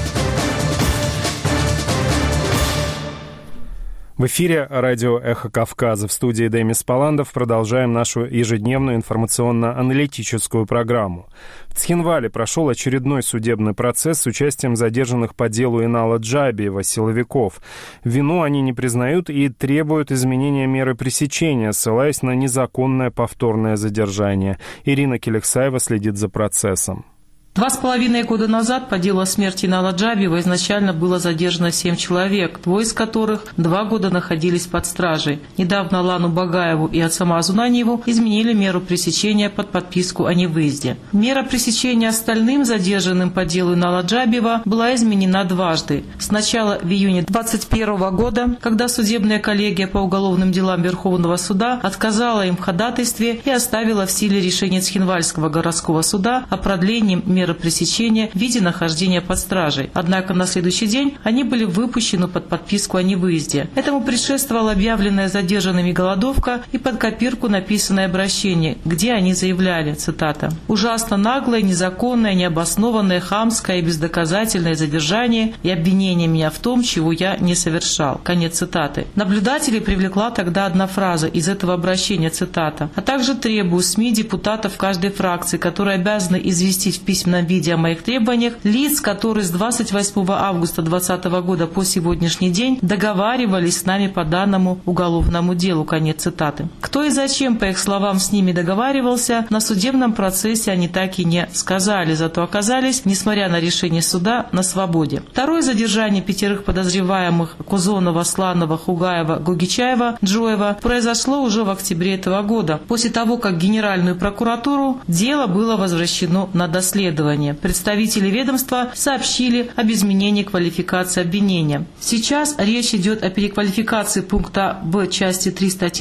Speaker 1: В эфире радио «Эхо Кавказа». В студии Демис Паландов. Продолжаем нашу ежедневную информационно-аналитическую программу. В Цхинвале прошел очередной судебный процесс с участием задержанных по делу Инала Джабиева силовиков. Вину они не признают и требуют изменения меры пресечения, ссылаясь на незаконное повторное задержание. Ирина Келексаева следит за процессом.
Speaker 18: 2,5 года назад по делу о смерти Инала Джабиева изначально было задержано 7 человек, 2 из которых 2 года находились под стражей. Недавно Алану Багаеву и Ацама Азунаниеву изменили меру пресечения под подписку о невыезде. Мера пресечения остальным задержанным по делу Инала Джабиева была изменена дважды. Сначала в июне 2021 года, когда судебная коллегия по уголовным делам Верховного суда отказала им в ходатайстве и оставила в силе решение Цхинвальского городского суда о продлении меры пресечения в виде нахождения под стражей. Однако на следующий день они были выпущены под подписку о невыезде. Этому предшествовала объявленная задержанными голодовка и под копирку написанное обращение, где они заявляли, цитата, «Ужасно наглое, незаконное, необоснованное, хамское и бездоказательное задержание и обвинение меня в том, чего я не совершал». Конец цитаты. Наблюдателей привлекла тогда одна фраза из этого обращения, цитата, «А также требую СМИ, депутатов каждой фракции, которые обязаны известить в письменном виде о моих требованиях, лиц, которые с 28 августа 2020 года по сегодняшний день договаривались с нами по данному уголовному делу». Конец цитаты. Кто и зачем, по их словам, с ними договаривался, на судебном процессе они так и не сказали, зато оказались, несмотря на решение суда, на свободе. Второе задержание 5 подозреваемых Кузонова, Сланова, Хугаева, Гугичаева, Джоева произошло уже в октябре этого года, после того, как Генеральную прокуратуру дело было возвращено на доследование. Представители ведомства сообщили об изменении квалификации обвинения. Сейчас речь идет о переквалификации пункта В части 3 статьи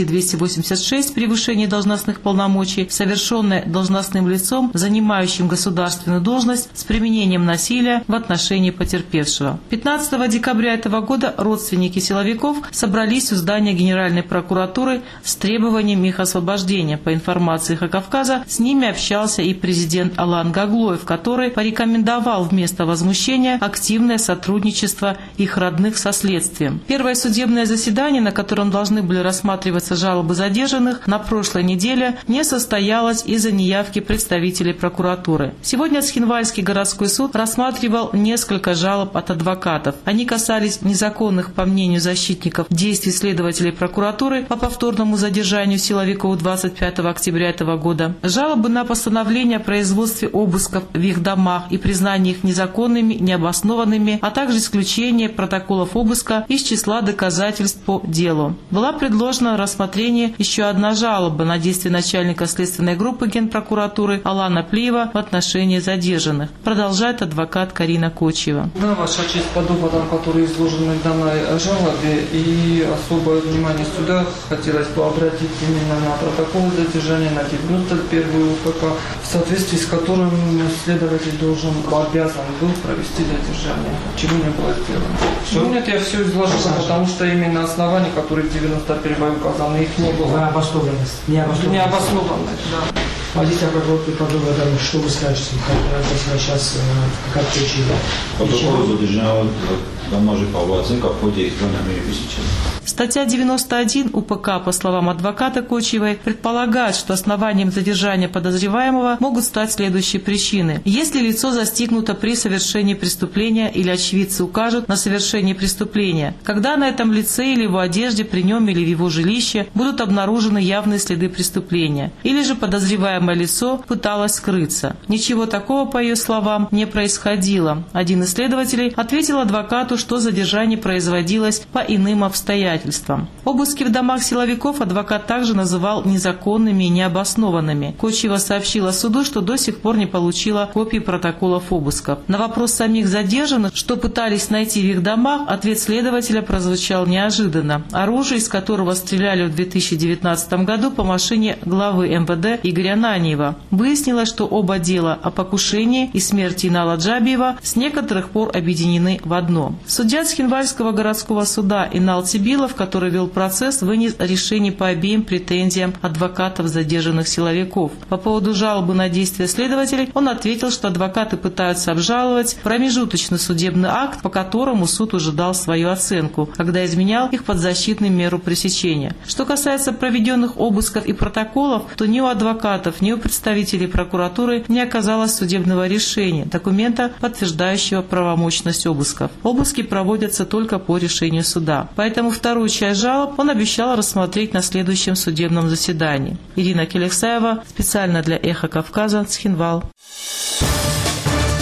Speaker 18: 286 «Превышение должностных полномочий», совершенной должностным лицом, занимающим государственную должность с применением насилия в отношении потерпевшего. 15 декабря этого года родственники силовиков собрались у здания Генеральной прокуратуры с требованием их освобождения. По информации «Эхо Кавказа», с ними общался и президент Алан Гаглоев, который порекомендовал вместо возмущения активное сотрудничество их родных со следствием. Первое судебное заседание, на котором должны были рассматриваться жалобы задержанных, на прошлой неделе не состоялось из-за неявки представителей прокуратуры. Сегодня Цхинвальский городской суд рассматривал несколько жалоб от адвокатов. Они касались незаконных, по мнению защитников, действий следователей прокуратуры по повторному задержанию силовиков 25 октября этого года, жалобы на постановление о производстве обысков в их домах и признание их незаконными, необоснованными, а также исключение протоколов обыска из числа доказательств по делу. Была предложена на рассмотрение еще одна жалоба на действия начальника следственной группы Генпрокуратуры Алана Плиева в отношении задержанных. Продолжает адвокат Карина Кочева.
Speaker 19: Да, Ваша честь, по доводам, которые изложены в данной жалобе, и особое внимание суда хотелось бы обратить именно на протокол задержания, на 91-ю УПК, в соответствии с которым следователь обязан был провести задержание, чего не было сделано. Нет, я все изложил, потому что именно основания, которые в 91-й указаны, их не было.
Speaker 20: Необоснованность.
Speaker 19: Необоснованность, да.
Speaker 20: Позиция прокуратуры по доводам, что вы скажете, как сейчас, как Кочева?
Speaker 21: Протокол задержания домашней оценка в ходе экзамена высечения.
Speaker 18: Статья 91 УПК, по словам адвоката Кочевой, предполагает, что основанием задержания подозреваемого могут стать следующие причины. Если лицо застигнуто при совершении преступления или очевидцы укажут на совершение преступления, когда на этом лице или его одежде, при нем или в его жилище будут обнаружены явные следы преступления, или же подозреваемое лицо пыталось скрыться. Ничего такого, по ее словам, не происходило. Один из следователей ответил адвокату, что задержание производилось по иным обстоятельствам. Обыски в домах силовиков адвокат также называл незаконными и необоснованными. Кочева сообщила суду, что до сих пор не получила копии протоколов обысков. На вопрос самих задержанных, что пытались найти в их домах, ответ следователя прозвучал неожиданно. Оружие, из которого стреляли в 2019 году по машине главы МВД Игоря Наниева. Выяснилось, что оба дела о покушении и смерти Инала Джабиева с некоторых пор объединены в одно. Судья Цхинвальского городского суда Инал Тибилов, который вел процесс, вынес решение по обеим претензиям адвокатов задержанных силовиков. По поводу жалобы на действия следователей он ответил, что адвокаты пытаются обжаловать промежуточный судебный акт, по которому суд уже дал свою оценку, когда изменял их подзащитную меру пресечения. Что касается проведенных обысков и протоколов, то ни у адвокатов, ни у представителей прокуратуры не оказалось судебного решения, документа, подтверждающего правомочность обысков. Обыски проводятся только по решению суда. Поэтому вторую часть жалоб он обещал рассмотреть на следующем судебном заседании. Ирина Келексаева, специально для «Эхо Кавказа», Цхинвал.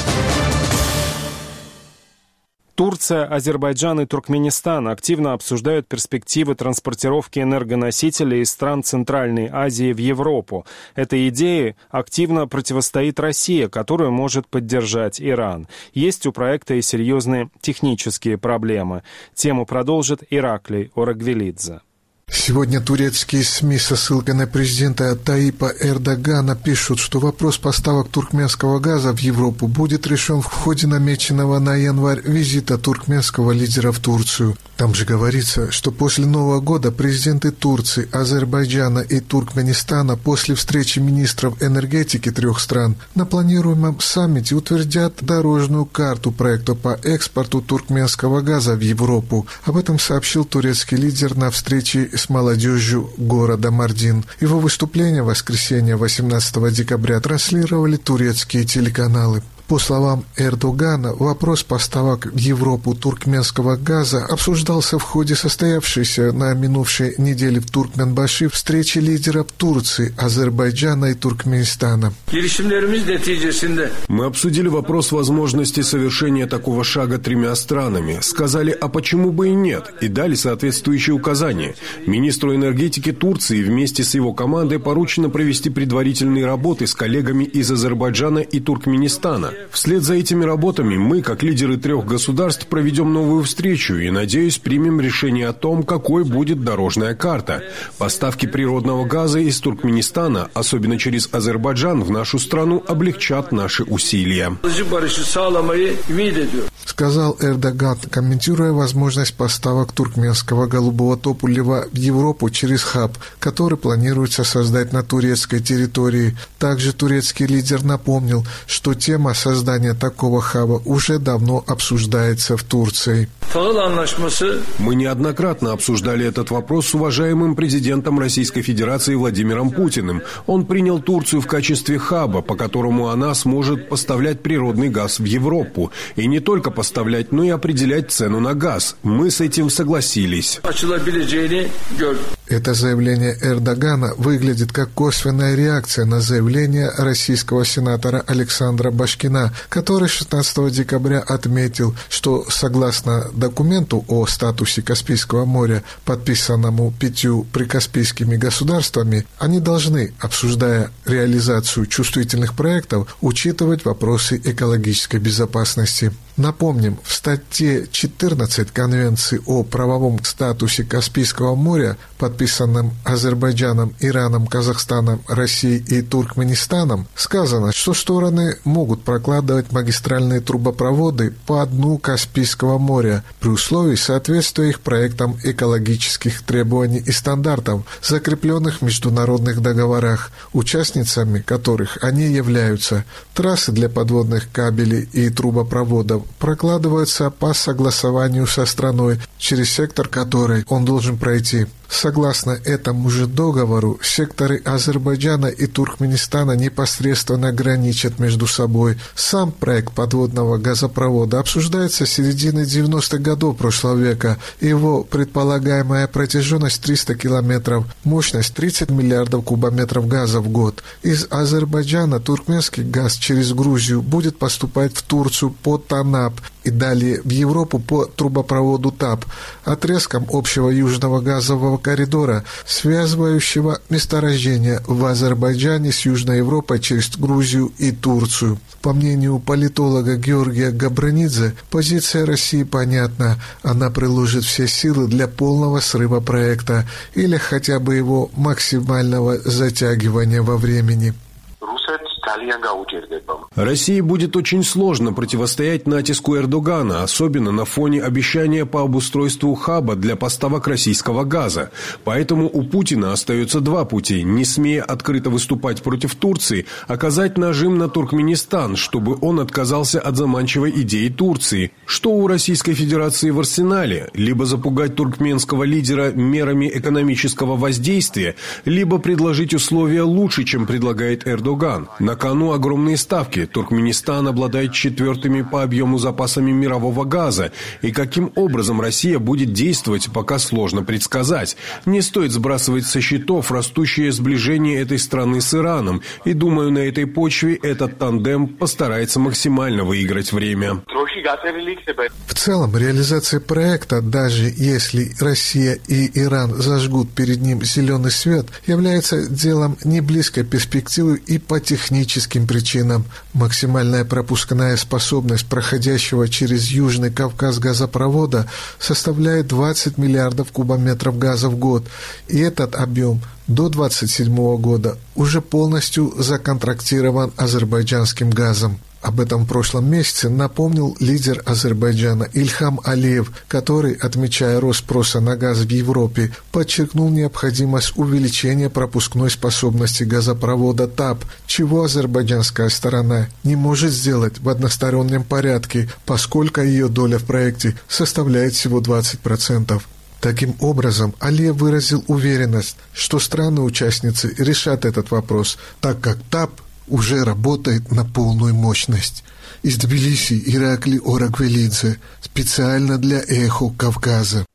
Speaker 1: Турция, Азербайджан и Туркменистан активно обсуждают перспективы транспортировки энергоносителей из стран Центральной Азии в Европу. Этой идее активно противостоит Россия, которую может поддержать Иран. Есть у проекта и серьезные технические проблемы. Тему продолжит Ираклий Орагвелидзе.
Speaker 4: Сегодня турецкие СМИ со ссылкой на президента Таипа Эрдогана пишут, что вопрос поставок туркменского газа в Европу будет решен в ходе намеченного на январь визита туркменского лидера в Турцию. Там же говорится, что после Нового года президенты Турции, Азербайджана и Туркменистана после встречи министров энергетики трех стран на планируемом саммите утвердят дорожную карту проекта по экспорту туркменского газа в Европу. Об этом сообщил турецкий лидер на встрече с молодежью города Мардин. Его выступление в воскресенье 18 декабря транслировали турецкие телеканалы. По словам Эрдогана, вопрос поставок в Европу туркменского газа обсуждался в ходе состоявшейся на минувшей неделе в Туркменбаши встречи лидеров Турции, Азербайджана и Туркменистана.
Speaker 8: Мы обсудили вопрос возможности совершения такого шага тремя странами. Сказали, а почему бы и нет, и дали соответствующие указания. Министру энергетики Турции вместе с его командой поручено провести предварительные работы с коллегами из Азербайджана и Туркменистана. Вслед за этими работами мы, как лидеры трех государств, проведем новую встречу и, надеюсь, примем решение о том, какой будет дорожная карта. Поставки природного газа из Туркменистана, особенно через Азербайджан, в нашу страну облегчат наши усилия.
Speaker 4: Сказал Эрдоган, комментируя возможность поставок туркменского голубого топлива в Европу через хаб, который планируется создать на турецкой территории. Также турецкий лидер напомнил, что тема создания такого хаба уже давно обсуждается в Турции.
Speaker 8: Мы неоднократно обсуждали этот вопрос с уважаемым президентом Российской Федерации Владимиром Путиным. Он принял Турцию в качестве хаба, по которому она сможет поставлять природный газ в Европу. И не только поставлять, но и определять цену на газ. Мы с этим согласились.
Speaker 4: Это заявление Эрдогана выглядит как косвенная реакция на заявление российского сенатора Александра Башкина, который 16 декабря отметил, что согласно документу о статусе Каспийского моря, подписанному 5 прикаспийскими государствами, они должны, обсуждая реализацию чувствительных проектов, учитывать вопросы экологической безопасности. Напомним, в статье 14 Конвенции о правовом статусе Каспийского моря, подписанном Азербайджаном, Ираном, Казахстаном, Россией и Туркменистаном, сказано, что стороны могут прокладывать магистральные трубопроводы по дну Каспийского моря при условии соответствия их проектам экологических требований и стандартов, закрепленных в международных договорах, участницами которых они являются. Трассы для подводных кабелей и трубопроводов прокладываются по согласованию со страной, через сектор которой он должен пройти. Согласно этому же договору, секторы Азербайджана и Туркменистана непосредственно граничат между собой. Сам проект подводного газопровода обсуждается с середины 90-х годов прошлого века. Его предполагаемая протяженность 300 километров, мощность 30 миллиардов кубометров газа в год. Из Азербайджана туркменский газ через Грузию будет поступать в Турцию по Танап и далее в Европу по трубопроводу ТАП, отрезком общего южного газового коридора, связывающего месторождения в Азербайджане с Южной Европой через Грузию и Турцию. По мнению политолога Георгия Габранидзе, позиция России понятна. Она приложит все силы для полного срыва проекта или хотя бы его максимального затягивания во времени.
Speaker 8: России будет очень сложно противостоять натиску Эрдогана, особенно на фоне обещания по обустройству хаба для поставок российского газа. Поэтому у Путина остается два пути: не смея открыто выступать против Турции, оказать нажим на Туркменистан, чтобы он отказался от заманчивой идеи Турции. Что у Российской Федерации в арсенале? Либо запугать туркменского лидера мерами экономического воздействия, либо предложить условия лучше, чем предлагает Эрдоган. На На кону огромные ставки. Туркменистан обладает 4-ми по объему запасами мирового газа. И каким образом Россия будет действовать, пока сложно предсказать. Не стоит сбрасывать со счетов растущее сближение этой страны с Ираном. И думаю, на этой почве этот тандем постарается максимально выиграть время.
Speaker 4: В целом, реализация проекта, даже если Россия и Иран зажгут перед ним зеленый свет, является делом не близкой перспективы и по техническим причинам. Максимальная пропускная способность проходящего через Южный Кавказ газопровода составляет 20 миллиардов кубометров газа в год, и этот объем до 2027 года уже полностью законтрактирован азербайджанским газом. Об этом в прошлом месяце напомнил лидер Азербайджана Ильхам Алиев, который, отмечая рост спроса на газ в Европе, подчеркнул необходимость увеличения пропускной способности газопровода ТАП, чего азербайджанская сторона не может сделать в одностороннем порядке, поскольку ее доля в проекте составляет всего 20%. Таким образом, Алиев выразил уверенность, что страны-участницы решат этот вопрос, так как ТАП уже работает на полную мощность. Из Тбилиси Иракли Ораквелидзе, специально для «Эхо Кавказа».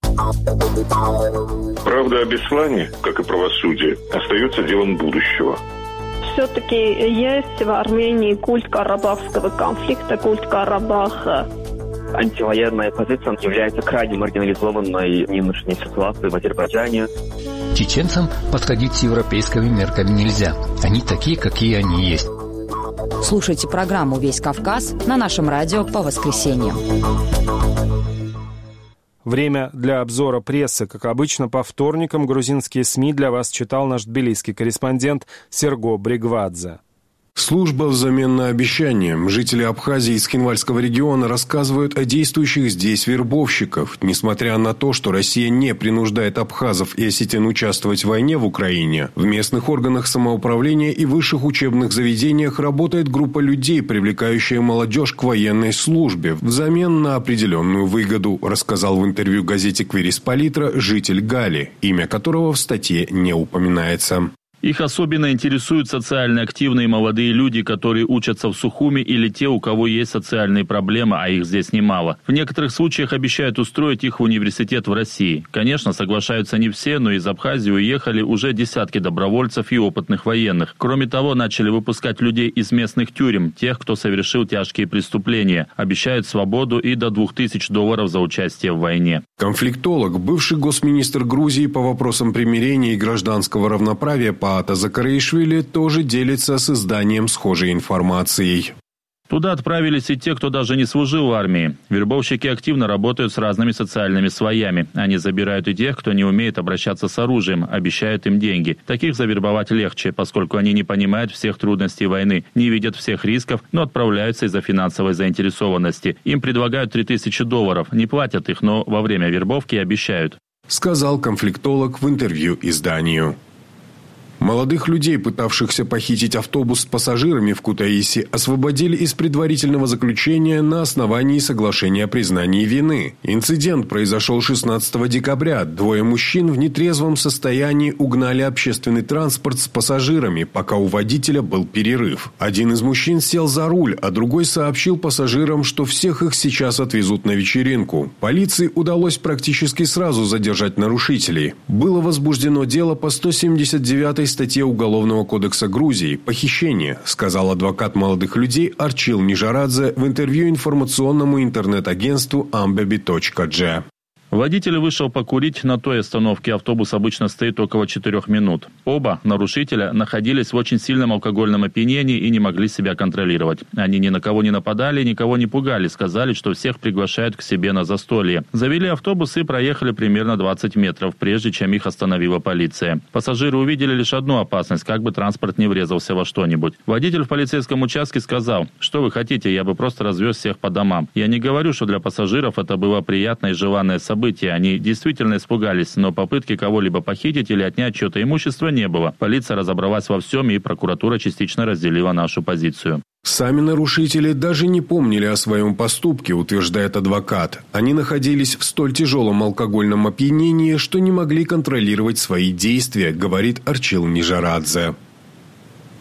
Speaker 5: Правда о Беслане, как и правосудие, остается делом будущего.
Speaker 22: Все-таки есть в Армении культ карабахского конфликта, культ Карабаха.
Speaker 23: Антивоенная позиция является крайне маргинализованной в нынешней ситуации в Азербайджане.
Speaker 24: Чеченцам подходить с европейскими мерками нельзя. Они такие, какие они есть.
Speaker 25: Слушайте программу «Весь Кавказ» на нашем радио по воскресеньям.
Speaker 1: Время для обзора прессы. Как обычно, по вторникам грузинские СМИ для вас читал наш тбилисский корреспондент Серго Бригвадзе.
Speaker 8: Служба взамен на обещание. Жители Абхазии из Хинвальского региона рассказывают о действующих здесь вербовщиков. Несмотря на то, что Россия не принуждает абхазов и осетин участвовать в войне в Украине, в местных органах самоуправления и высших учебных заведениях работает группа людей, привлекающая молодежь к военной службе взамен на определенную выгоду, рассказал в интервью газете «Квирис-Палитра» житель Гали, имя которого в статье не упоминается.
Speaker 26: Их особенно интересуют социально активные молодые люди, которые учатся в Сухуми, или те, у кого есть социальные проблемы, а их здесь немало. В некоторых случаях обещают устроить их в университет в России. Конечно, соглашаются не все, но из Абхазии уехали уже десятки добровольцев и опытных военных. Кроме того, начали выпускать людей из местных тюрем, тех, кто совершил тяжкие преступления. Обещают свободу и до $2000 за участие в войне.
Speaker 8: Конфликтолог, бывший госминистр Грузии по вопросам примирения и гражданского равноправия Паата Закараишвили тоже делится с изданием схожей информацией.
Speaker 26: Туда отправились и те, кто даже не служил в армии. Вербовщики активно работают с разными социальными слоями. Они забирают и тех, кто не умеет обращаться с оружием, обещают им деньги. Таких завербовать легче, поскольку они не понимают всех трудностей войны, не видят всех рисков, но отправляются из-за финансовой заинтересованности. Им предлагают $3000, не платят их, но во время вербовки обещают.
Speaker 8: Сказал конфликтолог в интервью изданию. Молодых людей, пытавшихся похитить автобус с пассажирами в Кутаиси, освободили из предварительного заключения на основании соглашения о признании вины. Инцидент произошел 16 декабря. Двое мужчин в нетрезвом состоянии угнали общественный транспорт с пассажирами, пока у водителя был перерыв. Один из мужчин сел за руль, а другой сообщил пассажирам, что всех их сейчас отвезут на вечеринку. Полиции удалось практически сразу задержать нарушителей. Было возбуждено дело по 179 статье Уголовного кодекса Грузии «Похищение», сказал адвокат молодых людей Арчил Нижарадзе в интервью информационному интернет-агентству ambebi.g.
Speaker 26: Водитель вышел покурить на той остановке. Автобус обычно стоит около 4 минут. Оба нарушителя находились в очень сильном алкогольном опьянении и не могли себя контролировать. Они ни на кого не нападали, никого не пугали. Сказали, что всех приглашают к себе на застолье. Завели автобус и проехали примерно 20 метров, прежде чем их остановила полиция. Пассажиры увидели лишь одну опасность, как бы транспорт не врезался во что-нибудь. Водитель в полицейском участке сказал: «Что вы хотите, я бы просто развез всех по домам». Я не говорю, что для пассажиров это было приятное и желанное событие. Они действительно испугались, но попытки кого-либо похитить или отнять чье-то имущество не было. Полиция разобралась во всем, и прокуратура частично разделила нашу позицию.
Speaker 8: Сами нарушители даже не помнили о своем поступке, утверждает адвокат. Они находились в столь тяжелом алкогольном опьянении, что не могли контролировать свои действия, говорит Арчил Нижарадзе.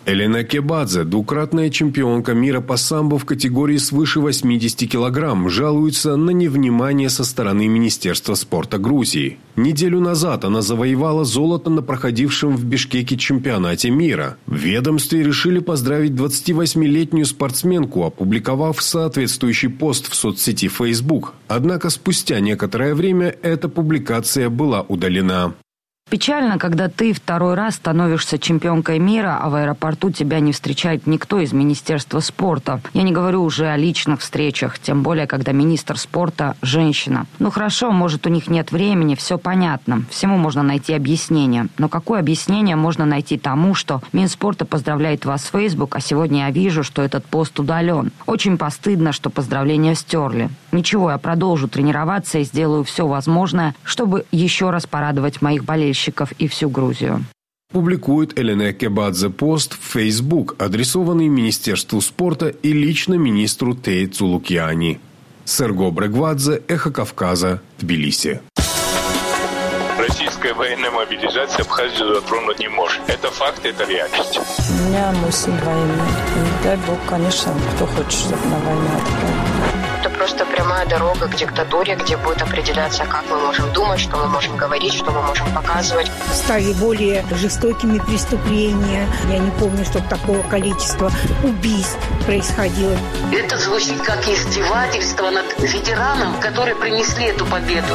Speaker 8: Элена Кебадзе, двукратная чемпионка мира по самбо в категории свыше 80 килограмм, жалуется на невнимание со стороны Министерства спорта Грузии. Неделю назад она завоевала золото на проходившем в Бишкеке чемпионате мира. В ведомстве решили поздравить 28-летнюю спортсменку, опубликовав соответствующий пост в соцсети Facebook. Однако спустя некоторое время эта публикация была удалена.
Speaker 25: Печально, когда ты второй раз становишься чемпионкой мира, а в аэропорту тебя не встречает никто из Министерства спорта. Я не говорю уже о личных встречах, тем более, когда министр спорта – женщина. Ну хорошо, может, у них нет времени, все понятно. Всему можно найти объяснение. Но какое объяснение можно найти тому, что Минспорта поздравляет вас в Facebook, а сегодня я вижу, что этот пост удален? Очень постыдно, что поздравления стерли. Ничего, я продолжу тренироваться и сделаю все возможное, чтобы еще раз порадовать моих болельщиков и всю Грузию.
Speaker 8: Публикует Элена Кебадзе пост в Facebook, адресованный Министерству спорта и лично министру Теи Цулукьяни. Серго Брегвадзе, Эхо Кавказа, Тбилиси.
Speaker 3: Российская военная мобилизация Абхазию затронуть не может. Это факт, это реальность.
Speaker 6: У меня мой сын военный. И дай бог, конечно, кто хочет, чтобы на войну отправить.
Speaker 7: Это просто прямая дорога к диктатуре, где будет определяться, как мы можем думать, что мы можем говорить, что мы можем показывать.
Speaker 9: Стали более жестокими преступления. Я не помню, чтобы такого количества убийств происходило.
Speaker 10: Это звучит как издевательство над ветераном, которые принесли эту победу.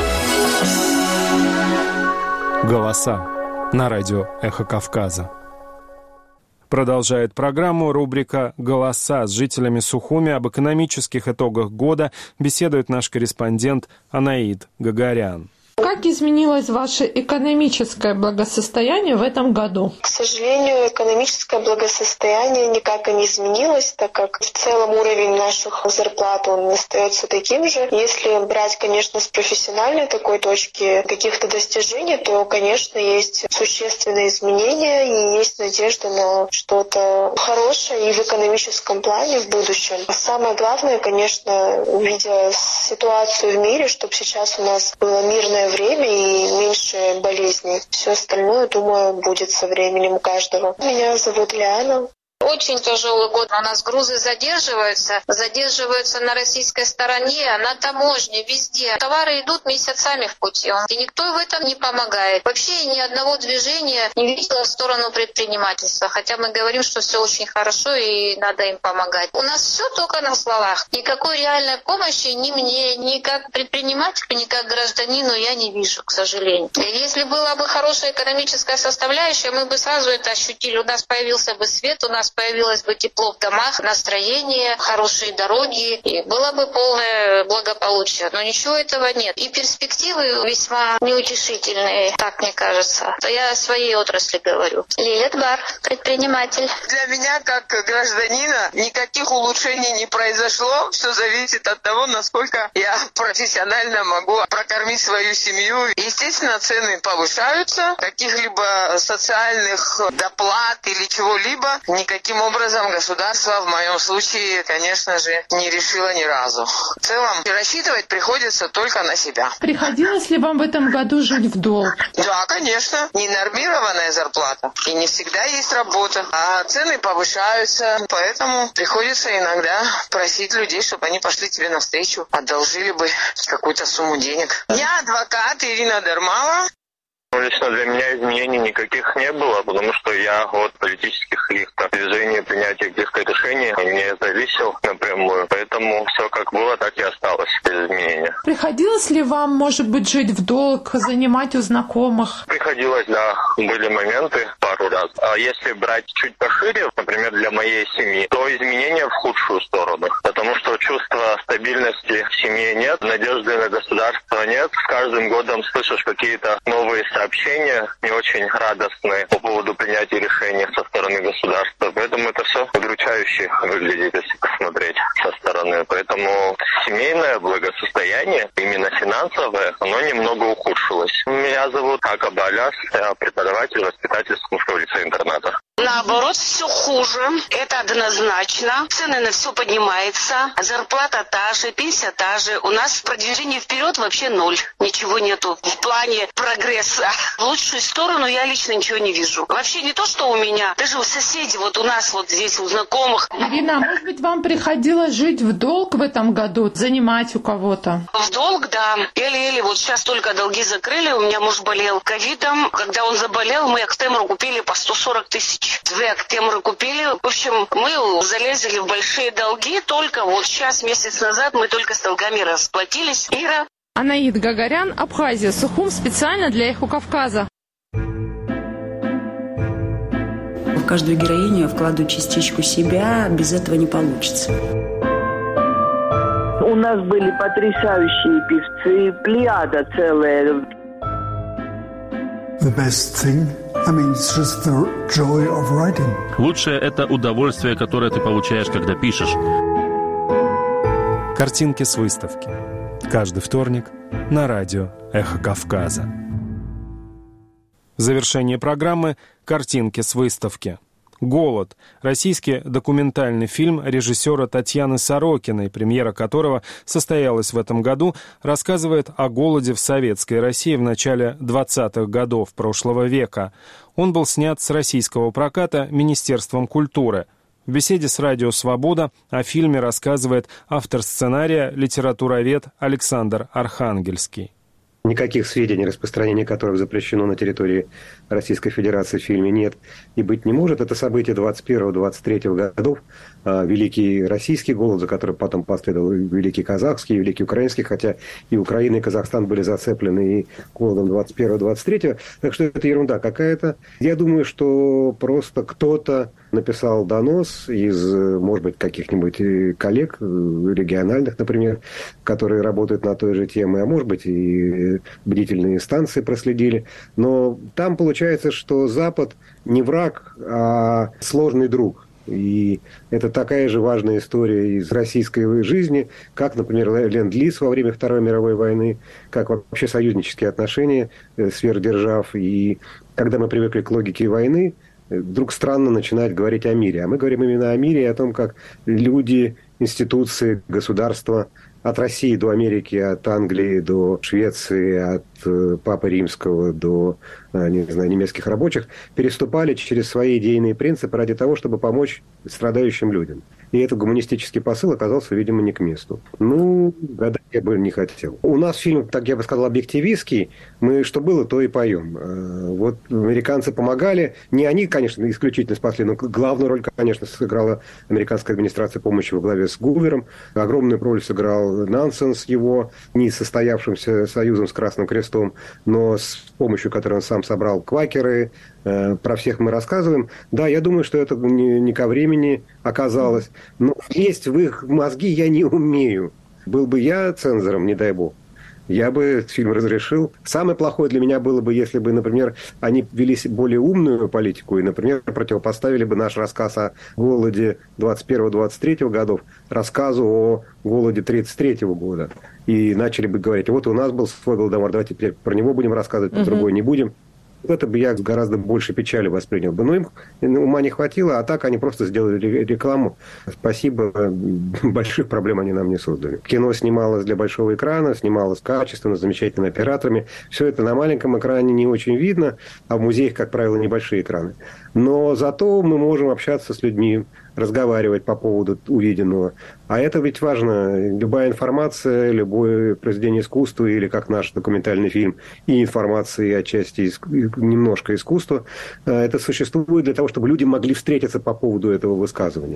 Speaker 1: Голоса на радио «Эхо Кавказа». Продолжает программу рубрика «Голоса». С жителями Сухуми об экономических итогах года беседует наш корреспондент Анаид Гагарян.
Speaker 12: Как изменилось ваше экономическое благосостояние в этом году?
Speaker 27: К сожалению, экономическое благосостояние никак и не изменилось, так как в целом уровень наших зарплат он остается таким же. Если брать, конечно, с профессиональной такой точки каких-то достижений, то, конечно, есть существенные изменения и есть надежда на что-то хорошее и в экономическом плане в будущем. Самое главное, конечно, видя ситуацию в мире, чтобы сейчас у нас было мирное время и меньше болезней. Все остальное, думаю, будет со временем у каждого. Меня зовут Лиана.
Speaker 16: Очень тяжелый год. У нас грузы задерживаются на российской стороне, на таможне, везде. Товары идут месяцами в пути, и никто в этом не помогает. Вообще ни одного движения не видела в сторону предпринимательства, хотя мы говорим, что все очень хорошо и надо им помогать. У нас все только на словах. Никакой реальной помощи ни мне, ни как предпринимателю, ни как гражданину я не вижу, к сожалению. Если была бы хорошая экономическая составляющая, мы бы сразу это ощутили. У нас появился бы свет, у нас появилось бы тепло в домах, настроение, хорошие дороги, и было бы полное благополучие. Но ничего этого нет. И перспективы весьма неутешительные, так мне кажется. Это я о своей отрасли говорю. Лилет Бар, предприниматель.
Speaker 10: Для меня, как гражданина, никаких улучшений не произошло. Все зависит от того, насколько я профессионально могу прокормить свою семью. Естественно, цены повышаются. Каких-либо социальных доплат или чего-либо никаких Таким образом, государство в моем случае, конечно же, не решило ни разу. В целом, рассчитывать приходится только на себя.
Speaker 12: Приходилось ли вам в этом году жить в долг?
Speaker 10: Да, конечно. Ненормированная зарплата. И не всегда есть работа. А цены повышаются. Поэтому приходится иногда просить людей, чтобы они пошли тебе навстречу, одолжили бы какую-то сумму денег. Я адвокат Ирина Дармала.
Speaker 3: Лично для меня изменений никаких не было, потому что я от политических каких-то движений, принятия каких-то решений не зависел напрямую. Поэтому все как было, так и осталось без изменения.
Speaker 12: Приходилось ли вам, может быть, жить в долг, занимать у знакомых?
Speaker 3: Приходилось, да. Были моменты пару раз. А если брать чуть пошире, например, для моей семьи, то изменения в худшую сторону. Потому что чувства стабильности в семье нет, надежды на государство нет. С каждым годом слышишь какие-то новые сообщения, не очень радостные по поводу принятия решений со стороны государства. Поэтому это все удручающе выглядит, если посмотреть со стороны. Поэтому семейное благосостояние, именно финансовое, оно немного ухудшилось. Меня зовут Акаба Аляс, я преподаватель в воспитательском улице интерната.
Speaker 2: Наоборот, все хуже. Это однозначно. Цены на все поднимаются. Зарплата та же, пенсия та же. У нас продвижение вперед вообще ноль. Ничего нету в плане прогресса. В лучшую сторону я лично ничего не вижу. Вообще не то, что у меня. Даже у соседей, вот у нас вот здесь, у знакомых.
Speaker 12: Ирина, может быть, вам приходилось жить в долг в этом году? Занимать у кого-то?
Speaker 2: В долг, да. Еле-еле. Вот сейчас только долги закрыли. У меня муж болел ковидом. Когда он заболел, мы Актемру купили по 140 тысяч. 2 Актемры купили. В общем, мы залезли в большие долги. Только вот сейчас, месяц назад, мы только с долгами расплатились. Ира.
Speaker 12: Анаид Гагарян, Абхазия, Сухум, специально для Эхо Кавказа.
Speaker 11: В каждую героиню я вкладываю частичку себя, без этого не получится.
Speaker 13: У нас были потрясающие певцы, плеяда целая.
Speaker 14: The best thing, I mean, it's just the joy of writing.
Speaker 26: Лучшее – это удовольствие, которое ты получаешь, когда пишешь.
Speaker 1: Картинки с выставки. Каждый вторник на радио «Эхо Кавказа». В завершение программы «Картинки с выставки». «Голод» – российский документальный фильм режиссера Татьяны Сорокиной, премьера которого состоялась в этом году, рассказывает о голоде в Советской России в начале 20-х годов прошлого века. Он был снят с российского проката Министерством культуры. В беседе с «Радио Свобода» о фильме рассказывает автор сценария, литературовед Александр Архангельский.
Speaker 15: Никаких сведений, распространение которых запрещено на территории Российской Федерации в фильме нет и быть не может. Это события 21-23 годов. Великий российский голод, за которым потом последовал великий казахский, великий украинский, хотя и Украина, и Казахстан были зацеплены и голодом 21-23. Так что это ерунда какая-то. Я думаю, что просто кто-то написал донос из, может быть, каких-нибудь коллег региональных, например, которые работают на той же теме, а может быть и бдительные станции проследили. Но там получается, что Запад не враг, а сложный друг. И это такая же важная история из российской жизни, как, например, ленд-лиз во время Второй мировой войны, как вообще союзнические отношения сверхдержав. И когда мы привыкли к логике войны, вдруг странно начинать говорить о мире. А мы говорим именно о мире и о том, как люди, институции, государства от России до Америки, от Англии до Швеции, от Папы Римского до, не знаю, немецких рабочих, переступали через свои идейные принципы ради того, чтобы помочь страдающим людям. И этот гуманистический посыл оказался, видимо, не к месту. Ну, гадать я бы не хотел. У нас фильм, так я бы сказал, объективистский. Мы что было, то и поем. Вот американцы помогали. Не они, конечно, исключительно спасли, но главную роль, конечно, сыграла американская администрация помощи во главе с Гувером. Огромную роль сыграл Нансен с его несостоявшимся союзом с Красным Крестом, но с помощью которой он сам собрал квакеры. Про всех мы рассказываем. Да, я думаю, что это не ко времени оказалось. Но лезть в их мозги я не умею. Был бы я цензором, не дай бог, я бы этот фильм разрешил. Самое плохое для меня было бы, если бы, например, они вели более умную политику и, например, противопоставили бы наш рассказ о голоде 21-23 годов рассказу о голоде 33 года. И начали бы говорить, вот у нас был свой голодомор, давайте теперь про него будем рассказывать, про другой не будем. Это бы я гораздо больше печали воспринял бы. Но им ума не хватило, а так они просто сделали рекламу. Спасибо, больших проблем они нам не создали. Кино снималось для большого экрана, снималось качественно, с замечательными операторами. Все это на маленьком экране не очень видно, а в музеях, как правило, небольшие экраны. Но зато мы можем общаться с людьми, разговаривать по поводу увиденного. А это ведь важно. Любая информация, любое произведение искусства или как наш документальный фильм, и информация, и отчасти немножко искусства, это существует для того, чтобы люди могли встретиться по поводу этого высказывания.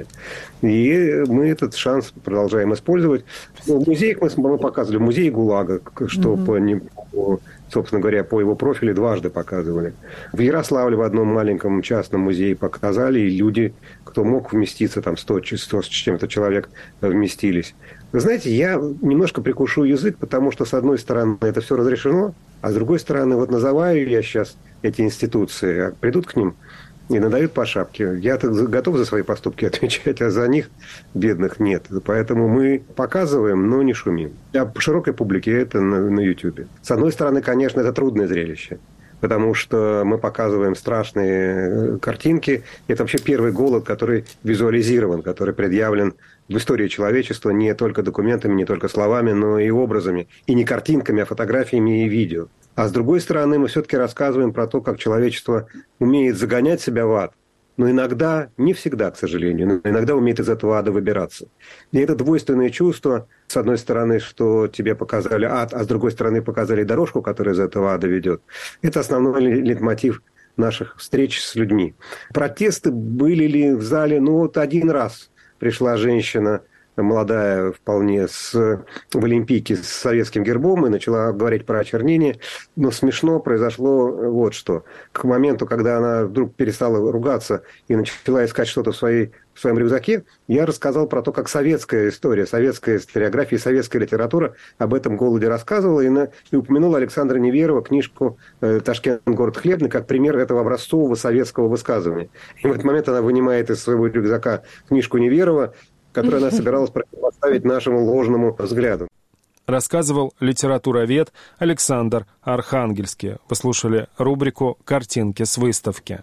Speaker 15: И мы этот шанс продолжаем использовать. В музеях мы показывали, музей ГУЛАГа, что собственно говоря, по его профилю дважды показывали. В Ярославле в одном маленьком частном музее показали, и люди, кто мог вместиться, там 100 с чем-то человек вместились. Вы знаете, я немножко прикушу язык, потому что, с одной стороны, это все разрешено, а с другой стороны, вот называю я сейчас эти институции, придут к ним и надают по шапке. Я готов за свои поступки отвечать, а за них, бедных, нет. Поэтому мы показываем, но не шумим. А широкой публике это на YouTube. С одной стороны, конечно, это трудное зрелище. потому что мы показываем страшные картинки. Это вообще первый голод, который визуализирован, который предъявлен в истории человечества не только документами, не только словами, но и образами. И не картинками, а фотографиями и видео. А с другой стороны, мы все-таки рассказываем про то, как человечество умеет загонять себя в ад, но иногда, не всегда, к сожалению, но иногда умеет из этого ада выбираться. И это двойственное чувство, с одной стороны, что тебе показали ад, а с другой стороны показали дорожку, которая из этого ада ведет, это основной лейтмотив наших встреч с людьми. Протесты были ли в зале? Ну, вот один раз пришла женщина, молодая вполне, в Олимпийке с советским гербом и начала говорить про очернение. Но смешно произошло вот что. К моменту, когда она вдруг перестала ругаться и начала искать что-то в своем рюкзаке, я рассказал про то, как советская история, советская историография, советская литература об этом голоде рассказывала и упомянула Александра Неверова книжку «Ташкент. Город хлебный» как пример этого образцового советского высказывания. И в этот момент она вынимает из своего рюкзака книжку Неверова, которую она собиралась противопоставить нашему ложному взгляду.
Speaker 1: Рассказывал литературовед Александр Архангельский. Послушали рубрику «Картинки с выставки».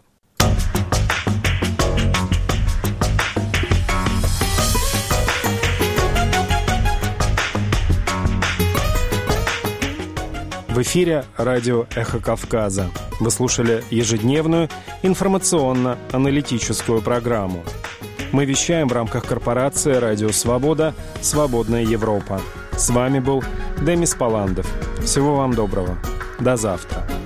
Speaker 1: В эфире радио «Эхо Кавказа». Вы слушали ежедневную информационно-аналитическую программу. Мы вещаем в рамках корпорации «Радио Свобода. Свободная Европа». С вами был Демис Паландов. Всего вам доброго. До завтра.